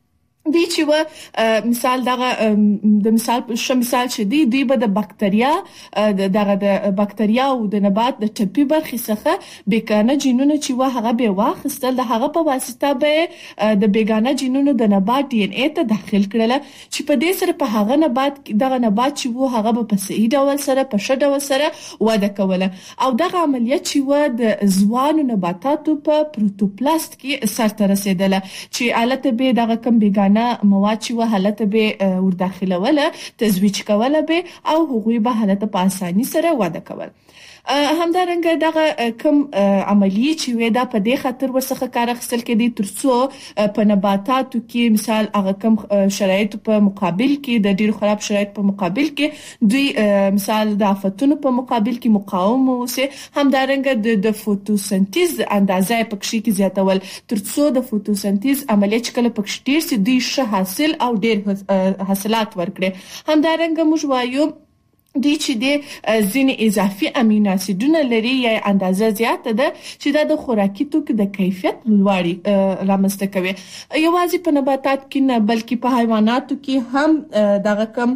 دی چې و مثال دغه د مثال په مثال چې دی دوی به د بکټریا دغه د بکټریا او د نبات د ټپي برخې څخه بیگانه جینونه چې و هغه به واخیستل د هغه په واسطه به د بیگانه جینونو د نبات ډي ان اي ته داخل کړل چې په دې سره په هغه نبات دغه نبات چې و هغه په صحیح ډول سره په ښه ډول سره وده کوله او دغه عملیات چې و د ځوانو نباتاتو په پروتوپلاست کې سرته رسیدله چې البته به دغه کم بیگانه مواد چې و حالت به ور داخلوله تزویج کوله به او هغوی به حالت په اساني سره وده کول. همدارنګه دغه کم عملی چې وې دا په دې خاطر ورڅخه کار اخیستل کېدی ترڅو په نباتاتو کې مثال هغه کم شرایط په مقابل کې د ډیر خراب شرایط په مقابل کې دوی مثال د آفتونو په مقابل کې مقاوم اوسه. همدارنګه د فوتوسنتیز اندازه پکې کې زیاتول ترڅو د فوتوسنتیز عملیات کله پکې ډیر سي دوی ښه حاصل او ډیر حاصلات ورکړي. همدارنګه موږ وایو دی چې د ځینې اضافي امینو اسیدونه لري یا اندازه زیاته ده چې دا د خوراکي توکو د کیفیت لوړی رامنځته کوي. یوازې په نباتات کې نه بلکې په حیواناتو کې هم دغه کم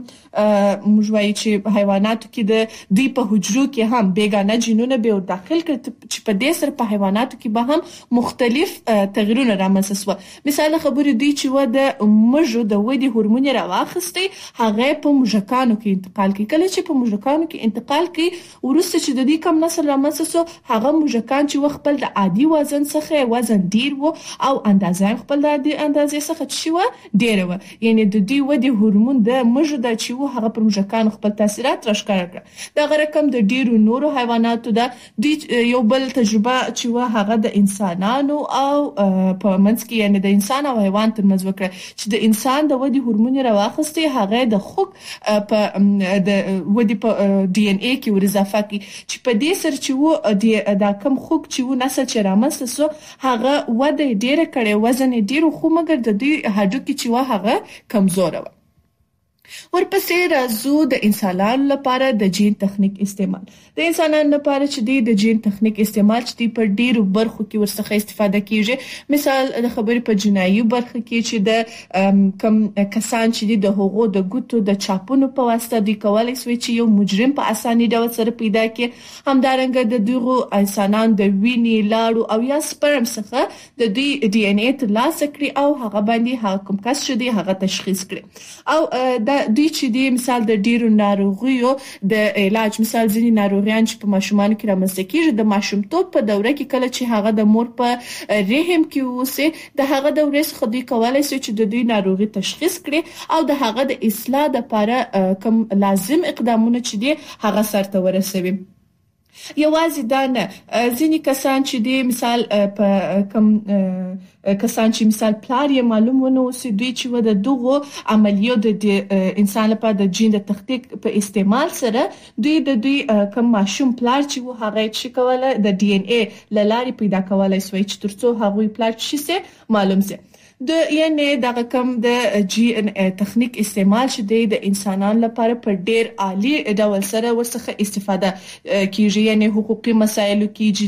موږ وایو چې په حیواناتو کې د دی په حجرو کې هم بیگانه جینونه به داخل کړي چې په دې سره په حیواناتو کې به هم مختلف تغیرونه رامنځته شو. مثال خبرې دی چې و د مږو د ودې هورمون راواخستي هغه په مژکانو کې انتقال کوي. کله چې په مژکانو کې انتقال کوي ورسته چې د دې کم نسل رامنځته شو هغه مژکان چې خپل د عادي وزن څخه وزن ډیر وو او اندازه خپل د عادي اندازې څخه چې و ډیر وو یعنی د دې ودی هورمون د مژو د چې و هغه پر مژکان خپل تاثیرات راښکاره کړ. دا رقم د ډیرو نورو حیواناتو د یو بل تجربه چې و هغه د انسانانو او په منځ کې یعنی د انسان او حیوان ترمنځ وکړه چې د انسان د ودی هورمون راواخستي هغه د خوک په د ودی په ډي ان اي کې ور اضافه کی چې په دې سر چې و دا کم خوک چې و نسل چې رامنځته سو هغه وده ډیره کړي وزن ډیرو خو مګر د دې هډو کې چې و هغه کمزور و. ورپسې راځو د انسانانو لپاره د جین تخنیک استعمال. د انسانانو لپاره چې د جین تخنیک استعمال چې په ډیرو برخو کې ورڅخه استفاده کیږي. مثال د خبرې په جنایي برخه کې چې د کم کسان چې د هغو د ګوتو د چاپونو په واسطه د کولای شي چې یو مجرم په اساني ډول سره پیدا کړي. همدارنګه د دغو انسانانو د وینې لاړو او یا سپرم څخه د دوی ډي ان اي ترلاسه کړي او هغه باندې هغه کوم کس چې دی هغه تشخیص کړي او د دوی چې دی مثال د ډیرو ناروغیو د علاج مثال ځینې ناروغیان چې په ماشومان کې رامنځته کیږي د ماشومتوب په دوره کې کله چې هغه د مور په رحم کې اوسه د هغه دورې څخه دوی کولای شي چې د دوی ناروغي تشخیص کړي او د هغه د اصلاح لپاره کوم لازم اقدامونه چې دی هغه سرته ورسوي. یوازې دا نه ځینې کسان چې دی مثال په کم کسان چې مثال پلار یې معلوم ونه اوسي دوی چې و د دغه عملیو د انسان لپاره د جین د تخنیک په استعمال سره دوی د دوی کم ماشوم پلار چې و هغه چې کوله د ډي ان اي لاري پیدا کولای شي چې ترڅو هغه پلار چې سي معلوم سي. د یعنی دغه کم د جی ان تخنیک استعمال شې د انسانانو لپاره په ډیر عالی ډول سره ورڅخه استفاده کیږي. یعنی حقوقي مسایلو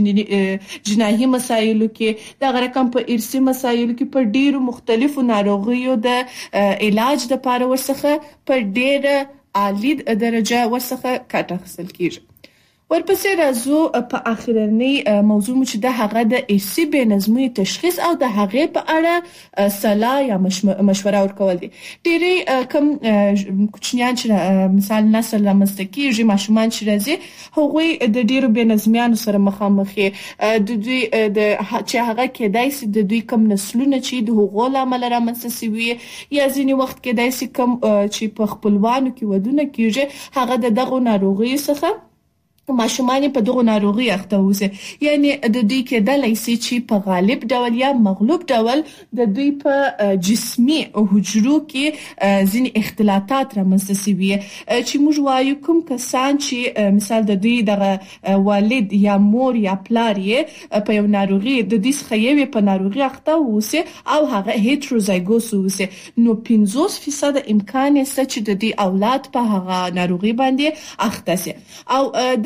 کې جنایي مسایلو کې دغه رقم په ارثي مسایلو کې په ډیرو مختلفو ناروغیو د علاج لپاره ورڅخه په ډیر عالی درجه ورڅخه کار اخیستل کیږي. ورپسې راځو په اخرنی موضوع چې د هغه د ارثي بې نظمۍ تشخیص او د هغه په اړه صلاح یا مشوره ورکول دي. ډېری کم کوچنیان چې مثال نسل رامنځته کیږي ماشومان چې راځي هغوی د ډېرو بې نظمیانو سره مخامخ د دوی د چې هغه کېدای شي د دوی کم نسلونه چې د هغو له امله رامنځته شوي یا ځینې وخت کېدای شي کم چې په خپلوانو کې ودونه کیږي هغه د دغو ناروغیو څخه ماشومان په دغه ناروغي اخته اوسه. یعنی د دوی کېدلای شي چې په غالب ډول یا مغلوب ډول د دوی په جسمي حجرو کې ځینې اختلالات رامنځته شوي چې موږ وایو کوم کسان چې مثال د دوی دغه والد یا مور یا پلار یې په یو ناروغي د دې څخه یو په ناروغي اخته اوسه او هغه هیټروزایګوس اوسه نو پنځوس فیصد امکان شته چې د دې اولاد په هغه ناروغي باندې اخته شي. او د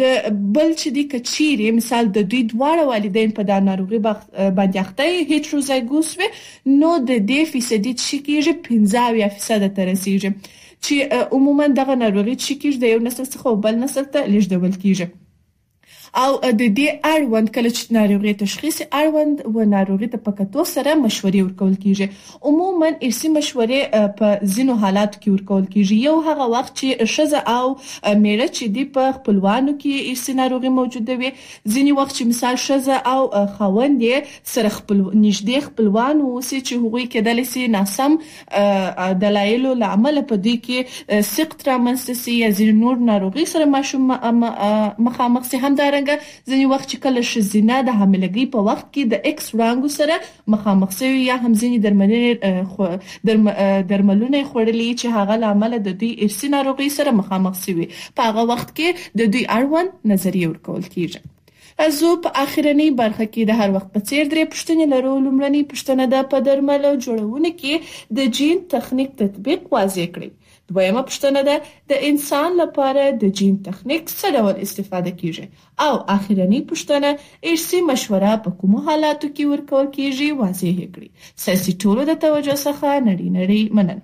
د بل چې د کچيري مثال د دوی دواړه والدین په دا ناروغي باندې اخته هیټروزایګوس وي نو د دې فیصدي چې کېږي پنځه فیصد ته رسیږي چې عموما دغه ناروغي چې کېږي د یو نسل څخه بل نسل ته لیږدول کېږي او د دې اړوند کله چې ناروغي تشخیص اړوند و ناروغي ته پکتو سره مشورې ورکول کیږي عموما ارثي مشورې په ځینو حالاتو کې ورکول کیږي یو هغه وخت چې شزه او میړه چې دی په خپلوانو کې ارثي ناروغي موجوده وي ځینی وخت چې مثال شزه او خاوند سره خپل نږدې خپلوان اوسي چې هغوی کېدل سي ناسم دلایل له عمل په دې کې سقط رامنځته سي یا ځینې نور ناروغي سره ماشوم مخامخ سي هم ځینې وخت چې کله ښځینه د حاملګۍ په وخت کې د ایکس وړانګو سره مخامخ شوي یا هم ځینې درملنې درملونه خوړلي چې هغه له امله د دوی ارثي ناروغۍ سره مخامخ شوي په هغه وخت کې د دوی اړوند نظریه ورکول کیږي زه په اخرنۍ برخه کې د هر وخت په څیر درې پوښتنې لرو لومړنۍ پوښتنه ده په درملو جوړونه کې د جین تخنیک تطبیق واضح کړئ دویمه پوښتنه ده د انسان لپاره د جین تخنیک څه ډول استفاده کیږي او اخرنۍ پوښتنه ارثي مشوره په کوم حالاتو کې ورکول کیږي واضح کړئ ساسي ټولو د توجه څخه نړۍ نړۍ مننه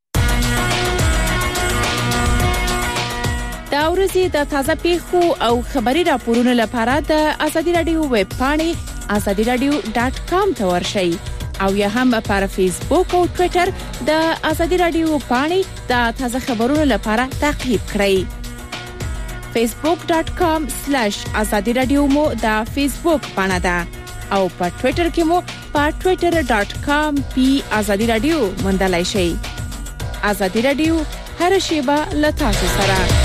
دا ورځې د تازه پیښو او خبري راپورونو لپاره د ازادي رادیو ویب پاڼې ازادي رادیو ډاټ کام ته ورشئ او یا هم پر فیسبوک او ټوئیټر د ازادي رادیو پاڼې د تازه خبرونو لپاره تعقیب کړئ facebook dot com slash azadi radio مو د فیسبوک پاڼه ده او په ټوئیټر کې مو په twitter dot com پی azadi radio موندلای شئ ازادي رادیو هر شیبه له تاسو سره